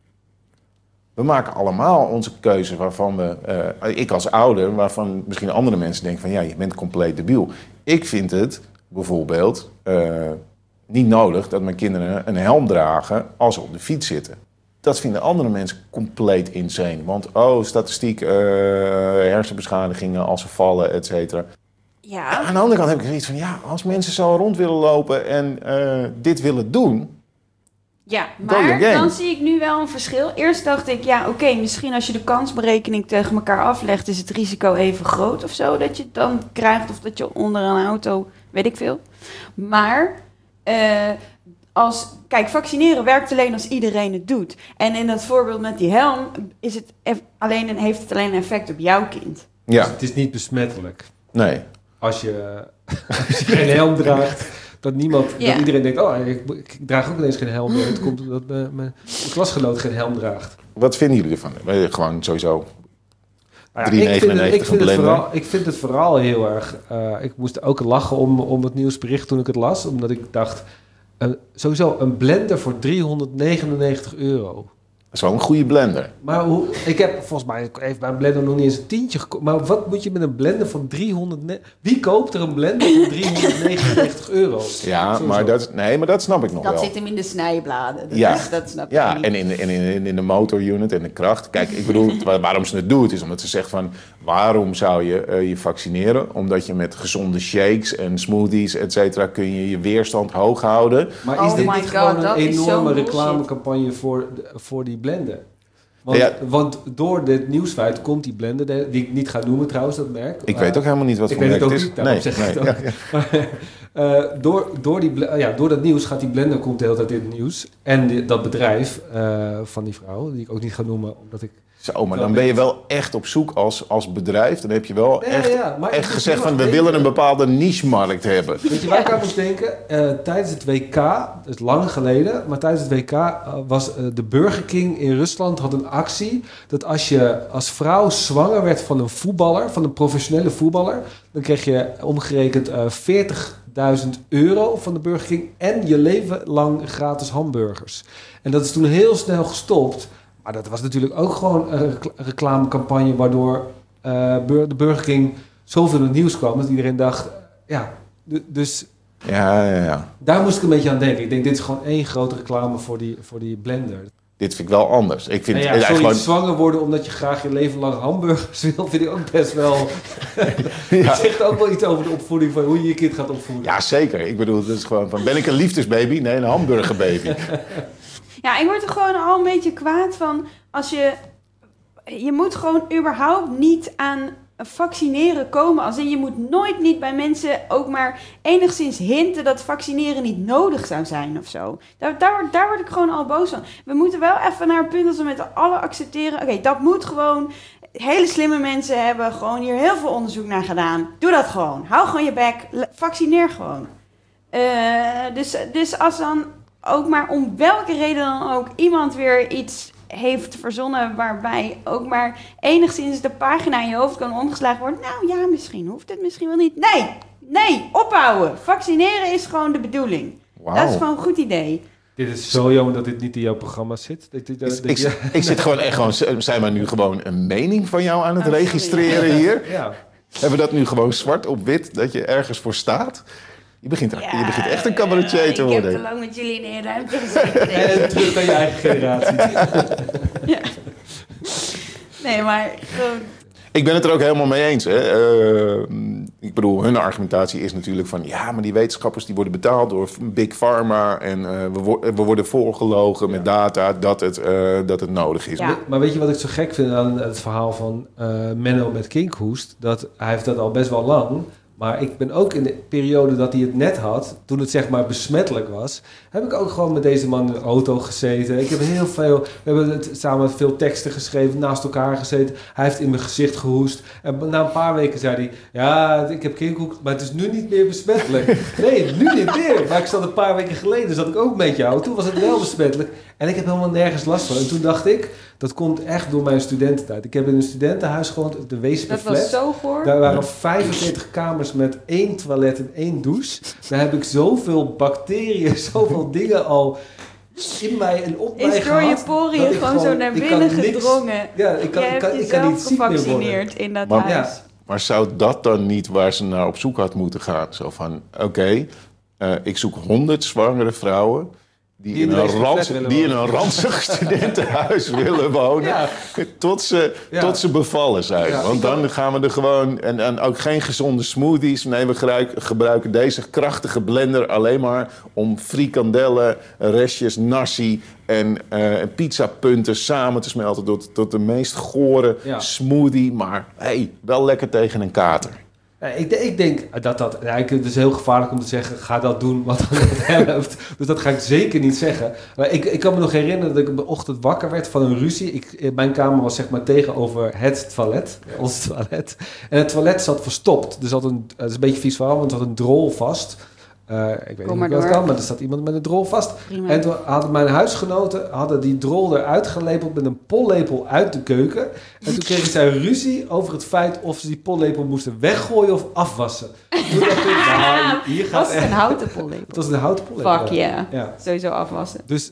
we maken allemaal onze keuze waarvan we, uh, ik als ouder, waarvan misschien andere mensen denken van, ja, je bent compleet debiel. Ik vind het bijvoorbeeld uh, niet nodig dat mijn kinderen een helm dragen als ze op de fiets zitten. Dat vinden andere mensen compleet insane. Want, oh, statistiek, uh, hersenbeschadigingen als ze vallen, et cetera. Ja. Aan de andere kant heb ik zoiets van, ja, als mensen zo rond willen lopen en uh, dit willen doen. Ja, maar dan zie ik nu wel een verschil. Eerst dacht ik, ja, oké, okay, misschien als je de kansberekening tegen elkaar aflegt, is het risico even groot of zo dat je het dan krijgt of dat je onder een auto, weet ik veel. Maar uh, als, kijk, vaccineren werkt alleen als iedereen het doet. En in dat voorbeeld met die helm is het alleen, heeft het alleen een effect op jouw kind. Ja. Dus het is niet besmettelijk. Nee. Als je, als je geen helm draagt, dat niemand, ja. dat iedereen denkt, oh, ik, ik draag ook ineens geen helm meer. Het komt omdat mijn, mijn klasgenoot geen helm draagt. Wat vinden jullie ervan? Gewoon sowieso nou ja, drie negenennegentig ik, vind het, ik, vind het vooral, ik vind het vooral heel erg... Uh, ik moest ook lachen om, om het nieuwsbericht toen ik het las. Omdat ik dacht, uh, sowieso een blender voor driehonderdnegenennegentig euro. Dat is wel een goede blender. Maar hoe, ik heb volgens mij heeft mijn blender nog niet eens een tientje gekocht. Maar wat moet je met een blender van driehonderd... Wie koopt er een blender van driehonderdnegenennegentig euro? Ja, sowieso. maar dat, nee, maar dat snap ik nog dat wel. Dat zit hem in de snijbladen. Dat ja, is, dat snap ja ik niet. en in, in, in, in de motorunit en de kracht. Kijk, ik bedoel, waarom ze het doen, is omdat ze zegt van... waarom zou je uh, je vaccineren? Omdat je met gezonde shakes en smoothies, et cetera... kun je je weerstand hoog houden. Maar is oh dit niet God, gewoon een enorme so reclamecampagne voor, voor die blender? Want, ja. want door dit nieuwsfeit komt die blender, die ik niet ga noemen trouwens, dat merk. Ik uh, weet ook helemaal niet wat voor merk het is. Ik weet het ook niet, daarom zeg ik het ook. Ja, ja. uh, door, door, die, ja, door dat nieuws gaat die blender, komt de hele tijd in het nieuws. En die, dat bedrijf uh, van die vrouw, die ik ook niet ga noemen, omdat ik... Zo, maar dan ben je wel echt op zoek als, als bedrijf. Dan heb je wel ja, echt, ja, maar echt gezegd van, we willen een bepaalde niche-markt hebben. Weet je waar ik aan moest denken? Uh, tijdens het W K, dat is lang geleden, maar tijdens het W K uh, was uh, de Burger King in Rusland had een actie dat als je als vrouw zwanger werd van een voetballer, van een professionele voetballer, dan kreeg je omgerekend uh, veertigduizend euro van de Burger King en je leven lang gratis hamburgers. En dat is toen heel snel gestopt. Maar dat was natuurlijk ook gewoon een reclamecampagne waardoor uh, de Burger King zoveel in het nieuws kwam dat iedereen dacht, ja, d- dus ja, ja, ja. daar moest ik een beetje aan denken. Ik denk, dit is gewoon één grote reclame voor die, voor die blender. Dit vind ik wel anders. Ik vind ja, het sorry, gewoon... zwanger worden omdat je graag je leven lang hamburgers wil, vind ik ook best wel... ja. Het zegt ook wel iets over de opvoeding van hoe je je kind gaat opvoeden. Ja, zeker. Ik bedoel, het is gewoon van, ben ik een liefdesbaby? Nee, een hamburgerbaby. Ja, ik word er gewoon al een beetje kwaad van als je... Je moet gewoon überhaupt niet aan vaccineren komen. Als in, je moet nooit niet bij mensen ook maar enigszins hinten dat vaccineren niet nodig zou zijn of zo. Daar, daar, daar word ik gewoon al boos van. We moeten wel even naar een punt dat we met allen accepteren. Oké, okay, dat moet gewoon... Hele slimme mensen hebben gewoon hier heel veel onderzoek naar gedaan. Doe dat gewoon. Hou gewoon je bek. Vaccineer gewoon. Uh, dus, dus als dan ook maar om welke reden dan ook iemand weer iets heeft verzonnen waarbij ook maar enigszins de pagina in je hoofd kan omgeslagen worden. Nou ja, misschien hoeft het misschien wel niet. Nee, nee, ophouden. Vaccineren is gewoon de bedoeling. Wow. Dat is gewoon een goed idee. Dit is zo jammer dat dit niet in jouw programma zit. Dat, dat, dat, ik, ik, ik zit gewoon echt gewoon... Zijn we nu gewoon een mening van jou aan het oh, registreren hier? Ja. Hebben we dat nu gewoon zwart op wit, dat je ergens voor staat? Je begint, ja, je begint echt een cabaretier uh, te worden. Ik heb te lang met jullie in één ruimte gezeten. En terug naar je eigen generatie. Ja. Nee, maar gewoon... Ik ben het er ook helemaal mee eens. Hè. Uh, ik bedoel, hun argumentatie is natuurlijk van... ja, maar die wetenschappers die worden betaald door Big Pharma... en uh, we, wo- we worden voorgelogen ja. met data dat het, uh, dat het nodig is. Ja. Maar weet je wat ik zo gek vind aan het verhaal van uh, Menno met kinkhoest? Dat, hij heeft dat al best wel lang... Maar ik ben ook in de periode dat hij het net had, toen het zeg maar besmettelijk was, heb ik ook gewoon met deze man in de auto gezeten. Ik heb heel veel, we hebben het samen veel teksten geschreven, naast elkaar gezeten. Hij heeft in mijn gezicht gehoest. En na een paar weken zei hij, ja, ik heb kinkhoest, maar het is nu niet meer besmettelijk. Nee, nu niet meer. Maar ik zat een paar weken geleden, zat ik ook met jou. Toen was het wel besmettelijk. En ik heb helemaal nergens last van. En toen dacht ik, dat komt echt door mijn studententijd. Ik heb in een studentenhuis gewoond op de Weesperflat. Dat was zo voor. Daar waren vijfenveertig kamers met één toilet en één douche. Daar heb ik zoveel bacteriën, zoveel dingen al in mij en op is mij gehad. Is door je poriën gewoon zo naar binnen gedrongen. Niks, ja, ik kan, je ik kan, hebt ik kan niet ziek meer worden. gevaccineerd in dat maar, huis. Ja. Maar zou dat dan niet waar ze naar op zoek had moeten gaan? Zo van, oké, okay, uh, ik zoek honderd zwangere vrouwen... Die, die, in een, rans, die in een ranzig studentenhuis willen wonen. Ja. Tot, ze, ja. tot ze bevallen zijn. Ja, Want dan gaan we er gewoon... En, en ook geen gezonde smoothies. Nee, we gebruiken, gebruiken deze krachtige blender alleen maar... om frikandellen, restjes, nasi en uh, pizzapunten samen te smelten... tot, tot de meest gore ja. smoothie. Maar hey, wel lekker tegen een kater. Ja, ik, ik denk dat dat... Ja, het is heel gevaarlijk om te zeggen... ga dat doen wat dan het helpt. Dus dat ga ik zeker niet zeggen. Maar ik, ik kan me nog herinneren dat ik op de ochtend wakker werd van een ruzie. Ik, mijn kamer was zeg maar tegenover het toilet. Ons toilet. En het toilet zat verstopt. Er zat een, het is een beetje vies verhaal, want er zat een drol vast... Uh, ik weet Kom niet hoe dat kan, maar er staat iemand met een drol vast. Prima. En toen hadden mijn huisgenoten hadden die drol eruit gelepeld met een pollepel uit de keuken. En toen kregen zij ruzie over het feit of ze die pollepel moesten weggooien of afwassen. Toen dacht ik, nou, hier gaat was het een houten pollepel? Het was een houten pollepel. Fuck yeah. ja. Sowieso afwassen. Dus...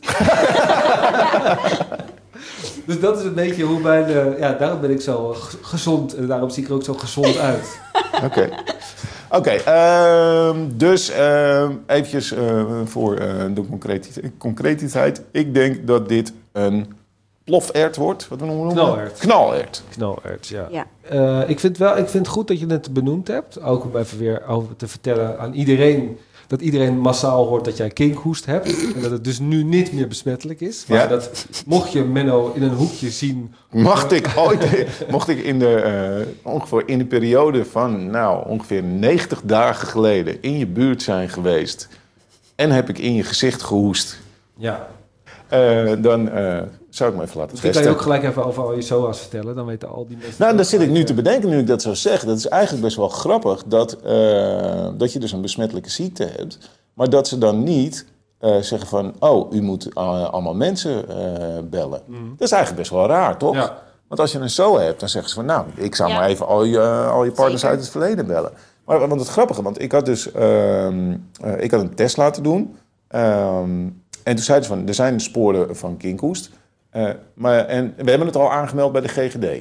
Dus dat is een beetje hoe mijn... Uh, ja, daarom ben ik zo gezond en daarom zie ik er ook zo gezond uit. Oké. Okay. Oké, okay, uh, dus uh, eventjes uh, voor uh, de concretie- concretiteit. Ik denk dat dit een plofert wordt. Wat we noemen Knalert. Knalert. Knalert, ja. ja. Uh, ik, vind wel, ik vind het goed dat je het benoemd hebt. Ook om even weer over te vertellen aan iedereen... dat iedereen massaal hoort dat jij kinkhoest hebt. En dat het dus nu niet meer besmettelijk is. Maar ja. dat mocht je Menno in een hoekje zien... Mocht ik ooit, mocht ik in de, uh, ongeveer in de periode van nou, ongeveer negentig dagen geleden... in je buurt zijn geweest... en heb ik in je gezicht gehoest... Ja. Uh, dan uh, zou ik me even laten Misschien testen. kan je ook gelijk even over al je S O A's vertellen. Dan weten al die mensen... Nou, dat zit ik nu te bedenken nu ik dat zo zeg. Dat is eigenlijk best wel grappig dat, uh, dat je dus een besmettelijke ziekte hebt. Maar dat ze dan niet uh, zeggen van... oh, u moet uh, allemaal mensen uh, bellen. Mm. Dat is eigenlijk best wel raar, toch? Ja. Want als je een S O A hebt, dan zeggen ze van... nou, ik zou ja. maar even al je, uh, al je partners Zeker. uit het verleden bellen. Maar want het grappige, want ik had dus uh, uh, ik had een test laten doen... Um, En toen zeiden ze van, er zijn sporen van kinkhoest. Uh, maar, en we hebben het al aangemeld bij de G G D.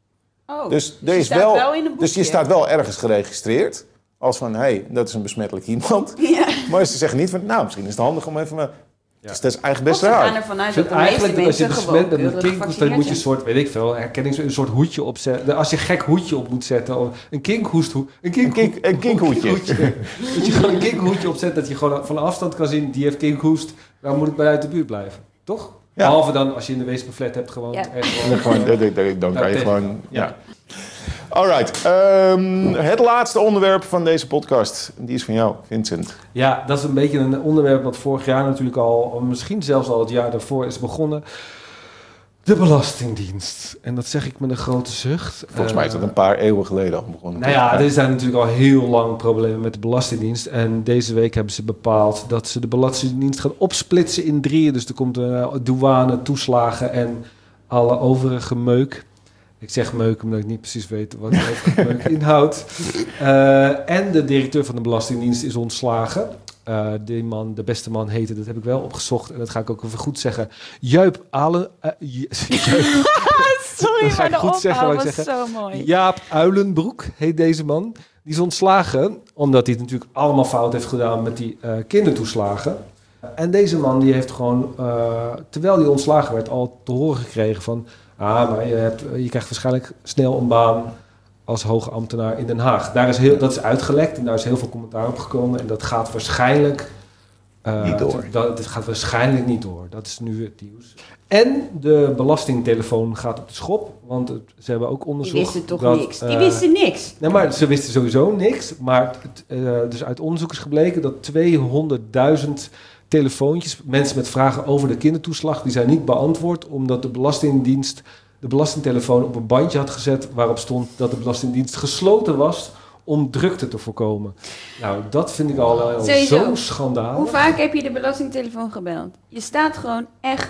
Oh, dus, dus, je, is staat wel, wel in een dus je staat wel ergens geregistreerd. Als van, hé, hey, dat is een besmettelijk iemand. Ja. Maar ze zeggen niet van, nou, misschien is het handig om even... Maar, ja. Dus dat is eigenlijk best of raar. Of ervan uit dat de eigenlijk meeste als je besmet bent met kinkhoest, dan moet je een soort, weet ik veel, herkenning, een soort hoedje opzetten. Als je een gek hoedje op moet zetten, of een kinkhoesthoed, een, kink, een, kink, een kinkhoedje. Dat je gewoon een kinkhoedje opzet, dat je gewoon van afstand kan zien, die heeft kinkhoest, dan moet ik bij uit de buurt blijven. Toch? Ja. Behalve dan als je in de Weesperflat hebt gewoond. Ja. Gewoon, gewoon, dan, dan kan je gewoon... Ja. Ja. Alright, um, het laatste onderwerp van deze podcast. Die is van jou, Vincent. Ja, dat is een beetje een onderwerp wat vorig jaar natuurlijk al, misschien zelfs al het jaar daarvoor is begonnen. De Belastingdienst. En dat zeg ik met een grote zucht. Volgens mij is dat een paar eeuwen geleden al begonnen. Nou ja, er zijn natuurlijk al heel lang problemen met de Belastingdienst. En deze week hebben ze bepaald dat ze de Belastingdienst gaan opsplitsen in drieën. Dus er komt uh, douane, toeslagen en alle overige meuk. Ik zeg meuk omdat ik niet precies weet wat de overige meuk inhoudt. Uh, en de directeur van de Belastingdienst is ontslagen. Uh, die man, de beste man heette, dat heb ik wel opgezocht. En dat ga ik ook even goed zeggen. Juip Alen... Uh, J- Sorry, maar de goed zeggen, opbouw was zeggen. zo mooi. Jaap Uilenbroek heet deze man. Die is ontslagen, omdat hij het natuurlijk allemaal fout heeft gedaan met die uh, kindertoeslagen. En deze man die heeft gewoon, uh, terwijl hij ontslagen werd, al te horen gekregen van... Ah, maar je, hebt, je krijgt waarschijnlijk snel een baan als hoge ambtenaar in Den Haag. Daar is heel, dat is uitgelekt en daar is heel veel commentaar op gekomen. En dat gaat waarschijnlijk... Uh, niet door. Dat, dit gaat waarschijnlijk niet door. Dat is nu het nieuws. En de belastingtelefoon gaat op de schop. Want het, ze hebben ook onderzocht... Die wisten toch dat, niks? Die uh, wisten niks. Nee, maar ze wisten sowieso niks. Maar het, uh, dus uit onderzoek is gebleken dat tweehonderdduizend telefoontjes... mensen met vragen over de kindertoeslag... die zijn niet beantwoord omdat de Belastingdienst... de belastingtelefoon op een bandje had gezet... waarop stond dat de Belastingdienst gesloten was... om drukte te voorkomen. Nou, dat vind ik al, al zo schandalig. Hoe vaak heb je de belastingtelefoon gebeld? Je staat gewoon echt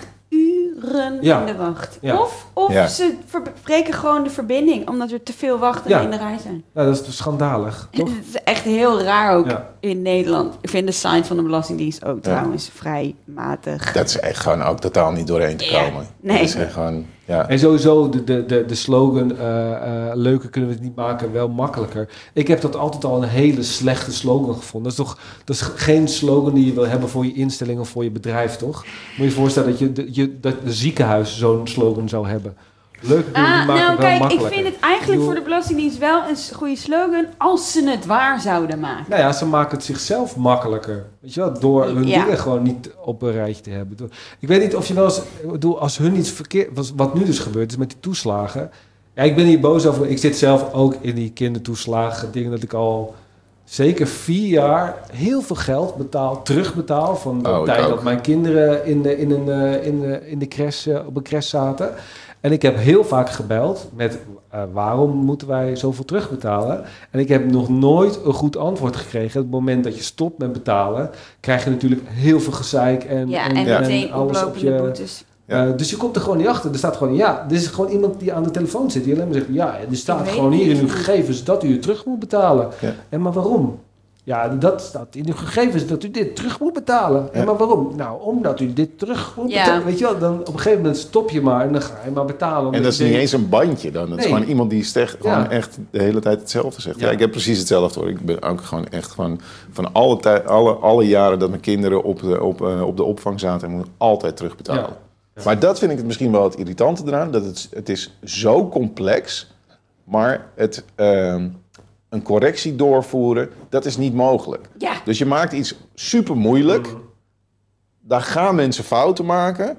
uren ja. in de wacht. Ja. Of, of Ja. ze verbreken gewoon de verbinding... omdat er te veel wachten Ja. in de rij zijn. Ja, dat is dus schandalig, toch? Het is echt heel raar ook Ja. in Nederland. Ik vind de site van de Belastingdienst ook trouwens vrij matig. Dat is echt gewoon ook totaal niet doorheen te Ja. komen. Nee. Dat is echt gewoon, ja. En sowieso de, de, de, de slogan, uh, uh, leuker kunnen we het niet maken, wel makkelijker. Ik heb dat altijd al een hele slechte slogan gevonden. Dat is toch dat is geen slogan die je wil hebben voor je instelling of voor je bedrijf, toch? Moet je je voorstellen dat je, de, je dat een ziekenhuis zo'n slogan zou hebben. Leuker kunnen we Ah, niet maken, nou wel kijk, ik makkelijker. vind het eigenlijk Ik voor bedoel- de Belastingdienst wel een s- goede slogan... als ze het waar zouden maken. Nou ja, ze maken het zichzelf makkelijker. Weet je wel, door hun Ja. dingen gewoon niet op een rijtje te hebben. Door- Ik weet niet of je wel eens... Ik bedoel, als hun iets verkeerd... was- Wat nu dus gebeurt is met die toeslagen... Ja, ik ben hier boos over. Ik zit zelf ook in die kindertoeslagen. Dingen dat ik al zeker vier jaar heel veel geld betaal, terugbetaal... van de Oh, ik tijd ook. dat mijn kinderen in de, in een, eh, in de, in de crash, eh, op een crash zaten... En ik heb heel vaak gebeld met uh, waarom moeten wij zoveel terugbetalen? En ik heb nog nooit een goed antwoord gekregen. Op het moment dat je stopt met betalen, krijg je natuurlijk heel veel gezeik en, Ja, en, en Ja. meteen alles op oplopende je. boetes. Ja. Uh, dus je komt er gewoon niet achter. Er staat gewoon, ja, dit is gewoon iemand die aan de telefoon zit. Die alleen maar zegt, ja, er Ik staat weet gewoon het hier in niet. uw gegevens dat u het terug moet betalen. Ja. En maar waarom? Ja, dat staat in uw gegevens dat u dit terug moet betalen. En Ja. maar waarom? Nou, omdat u dit terug moet Ja. betalen. Weet je wel, dan op een gegeven moment stop je maar en dan ga je maar betalen. En omdat dat is je niet denkt, eens een bandje dan. Dat is Nee. gewoon iemand die echt, gewoon Ja. echt de hele tijd hetzelfde zegt. Ja. Ja. ik heb precies hetzelfde hoor. Ik ben ook gewoon echt van, van alle, tij- alle, alle jaren dat mijn kinderen op de, op, uh, op de opvang zaten, en moet ik altijd terugbetalen. Ja. Ja. Maar dat vind ik het misschien wel het irritante eraan. Dat het, het is zo complex, maar het, uh, een correctie doorvoeren, dat is niet mogelijk. Ja, Dus je maakt iets super moeilijk. Daar gaan mensen fouten maken.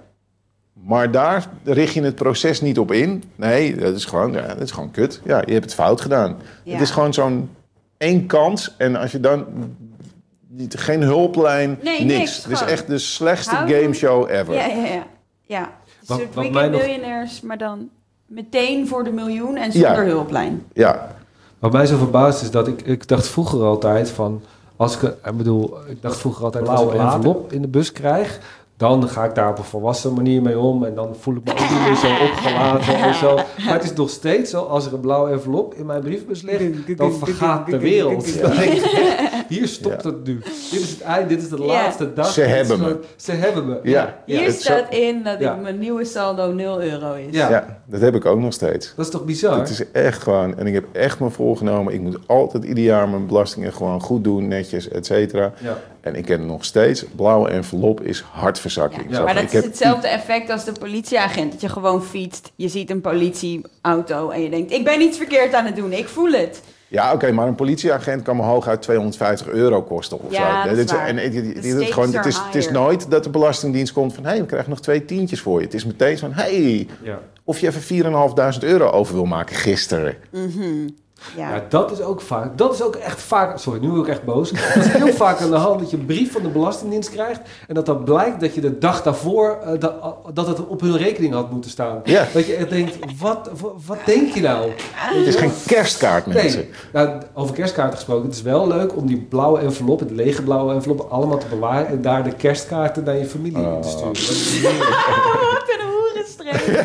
Maar daar richt je het proces niet op in. Nee, dat is gewoon, ja, dat is gewoon kut. Ja, je hebt het fout gedaan. Ja. Het is gewoon zo'n één kans. En als je dan... niet- Geen hulplijn, Nee, niks. niks, Het is gewoon. echt de slechtste Houden. gameshow ever. ja, ja, ja. ja. Wat- Een soort wat Weekend mij nog- Millionaires, maar dan meteen voor de miljoen en zonder Ja. hulplijn. Ja, Wat mij zo verbaast is dat ik, ik dacht vroeger altijd van... Als ik, ik bedoel, ik dacht vroeger altijd als ik Blauwe een later. envelop in de bus krijg... dan ga ik daar op een volwassen manier mee om... en dan voel ik me ook niet meer zo opgelaten en zo. Maar het is nog steeds zo, als er een blauwe envelop in mijn briefbus ligt... dan vergaat de wereld. Dan denk ik, hier stopt het nu. Dit is het eind, dit is de Ja. laatste dag. Ze Dit is hebben me. gewoon- Ze hebben me. Ja. Hier het zo- staat in dat Ja. ik mijn nieuwe saldo nul euro is. Ja. ja, dat heb ik ook nog steeds. Dat is toch bizar? Het is echt gewoon... En ik heb echt me voorgenomen... ik moet altijd ieder jaar mijn belastingen gewoon goed doen, netjes, et cetera. Ja. En ik ken nog steeds... blauwe envelop is hartverzakking. Ja, Zo maar van, dat ik is heb- hetzelfde effect als de politieagent. Dat je gewoon fietst, je ziet een politieauto en je denkt... ik ben iets verkeerd aan het doen, ik voel het. Ja, oké, maar een politieagent kan me hooguit tweehonderdvijftig euro kosten of Ja, zo. dat is Dit waar. En het, het- De het, is stakes gewoon, het, are is, het is higher. nooit dat de Belastingdienst komt van... hé, hey, we krijgen nog twee tientjes voor je. Het is meteen van... hé, hey, Ja. of je even vier en een half duizend euro over wil maken gisteren. Ja. Ja, dat is ook vaak. Dat is ook echt vaak. Sorry, nu word ik echt boos. Dat is heel vaak aan de hand dat je een brief van de Belastingdienst krijgt. En dat dan blijkt dat je de dag daarvoor. Uh, dat, uh, dat het op hun rekening had moeten staan. Ja. Dat je echt denkt: wat, wat, wat denk je nou? Het is geen kerstkaart, mensen. Nee. Nou, over kerstkaarten gesproken. Het is wel leuk om die blauwe envelop, het lege blauwe envelop, allemaal te bewaren. En daar de kerstkaarten naar je familie Oh. in te sturen. Dat is Oh, wat een hoerenstreek.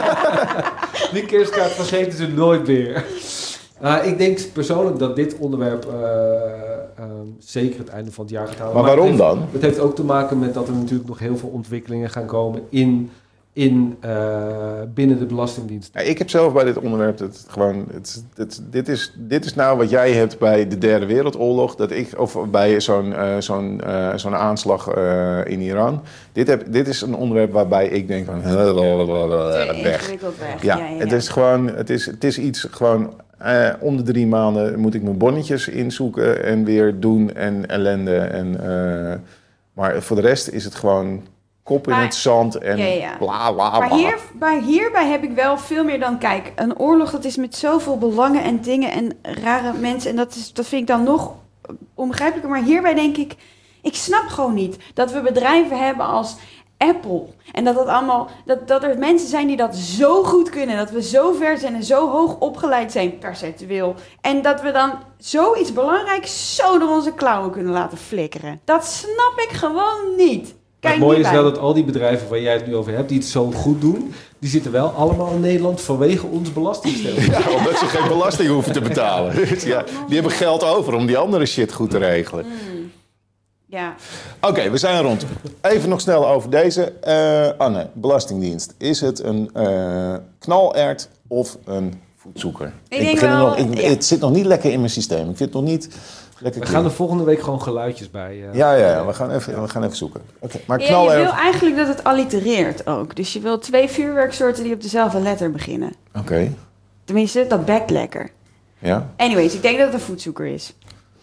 Die kerstkaart vergeten ze nooit meer. Uh, ik denk persoonlijk dat dit onderwerp uh, uh, zeker het einde van het jaar gaat halen. Maar, maar waarom het heeft, dan? Het heeft ook te maken met dat er natuurlijk nog heel veel ontwikkelingen gaan komen in, in, uh, binnen de Belastingdienst. Ja, ik heb zelf bij dit onderwerp het gewoon. Het, het, dit, is, dit is nou wat jij hebt bij de Derde Wereldoorlog, dat ik of bij zo'n, uh, zo'n, uh, zo'n aanslag uh, in Iran. Dit, heb, dit is een onderwerp waarbij ik denk van weg. Ingewikkeld weg. Ja, Ja, ja, ja. het is gewoon. Het is, het is iets gewoon. Uh, om de drie maanden moet ik mijn bonnetjes inzoeken en weer doen en ellende. En, uh, maar voor de rest is het gewoon kop in Maar- het zand en Ja, ja. bla bla bla. Maar hier, bij, hierbij heb ik wel veel meer dan... Kijk, een oorlog dat is met zoveel belangen en dingen en rare mensen. En dat, is, dat vind ik dan nog onbegrijpelijker. Maar hierbij denk ik... Ik snap gewoon niet dat we bedrijven hebben als Apple. En dat, dat, allemaal, dat, dat er mensen zijn die dat zo goed kunnen. Dat we zo ver zijn en zo hoog opgeleid zijn percentueel. En dat we dan zoiets belangrijks zo door onze klauwen kunnen laten flikkeren. Dat snap ik gewoon niet. Kijk, Het mooie niet is bij. wel dat al die bedrijven waar jij het nu over hebt, die het zo goed doen, die zitten wel allemaal in Nederland vanwege ons belastingstelsel. Ja, omdat ze geen belasting hoeven te betalen. Dus ja, die hebben geld over om die andere shit goed te regelen. Ja. Oké, okay, we zijn rond. Even nog snel over deze. Uh, Anne, Belastingdienst. Is het een uh, knalert of een voetzoeker? Ik denk begin er wel, nog, ik, ja. Het zit nog niet lekker in mijn systeem. Ik vind het nog niet lekker. We gaan er volgende week gewoon geluidjes bij. Uh, ja, ja, ja, we gaan even, we gaan even zoeken. Okay, maar Ja, knalert... je wil eigenlijk dat het allitereert ook. Dus je wil twee vuurwerksoorten die op dezelfde letter beginnen. Oké, okay. Tenminste, dat bekt lekker. Ja. Anyways, ik denk dat het een voetzoeker is.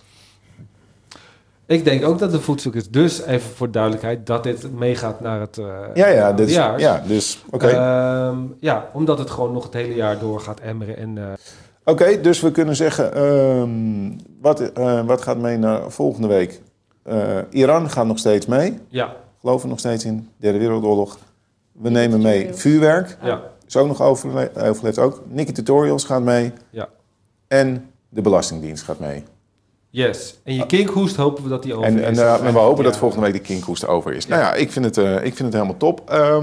Ik denk ook dat het een voetzoeker is. Dus even voor duidelijkheid dat dit meegaat naar het uh, Ja, ja, dus, jaar. ja, dus oké. Okay. Um, ja, omdat het gewoon nog het hele jaar door gaat emmeren. En, uh... Oké, okay, dus we kunnen zeggen, um, wat, uh, wat gaat mee naar volgende week? Uh, Iran gaat nog steeds mee. Ja. Geloven we nog steeds in, Derde Wereldoorlog. We nemen mee vuurwerk. Ja. Is ook nog overle- overleefd ook. Nikki Tutorials gaat mee. Ja. En de Belastingdienst gaat mee. Yes. En je kinkhoest hopen we dat die over en, is. En, uh, en we hopen ja. dat volgende week de kinkhoest over is. Ja. Nou ja, ik vind het, uh, ik vind het helemaal top. Um,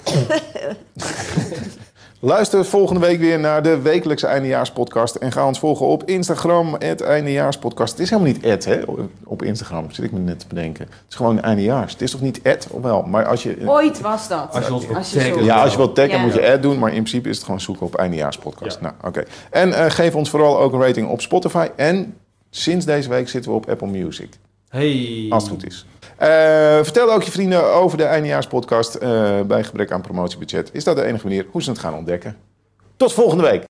luister volgende week weer naar de wekelijkse eindejaarspodcast. En ga ons volgen op Instagram, het eindejaarspodcast. Het is helemaal niet ed, hè, op Instagram. Zit ik me net te bedenken. Het is gewoon eindejaars. Het is toch niet ed, of wel? Maar als je, Ooit was dat. Als je ons wilt je taggen. ja, als je wilt taggen ja. moet je ad doen. Maar in principe is het gewoon zoeken op eindejaarspodcast. Ja. Nou, oké. Okay. En uh, geef ons vooral ook een rating op Spotify. En sinds deze week zitten we op Apple Music. Hey. Als het goed is. Uh, vertel ook je vrienden over de eindejaarspodcast. Uh, bij gebrek aan promotiebudget is dat de enige manier hoe ze het gaan ontdekken. Tot volgende week.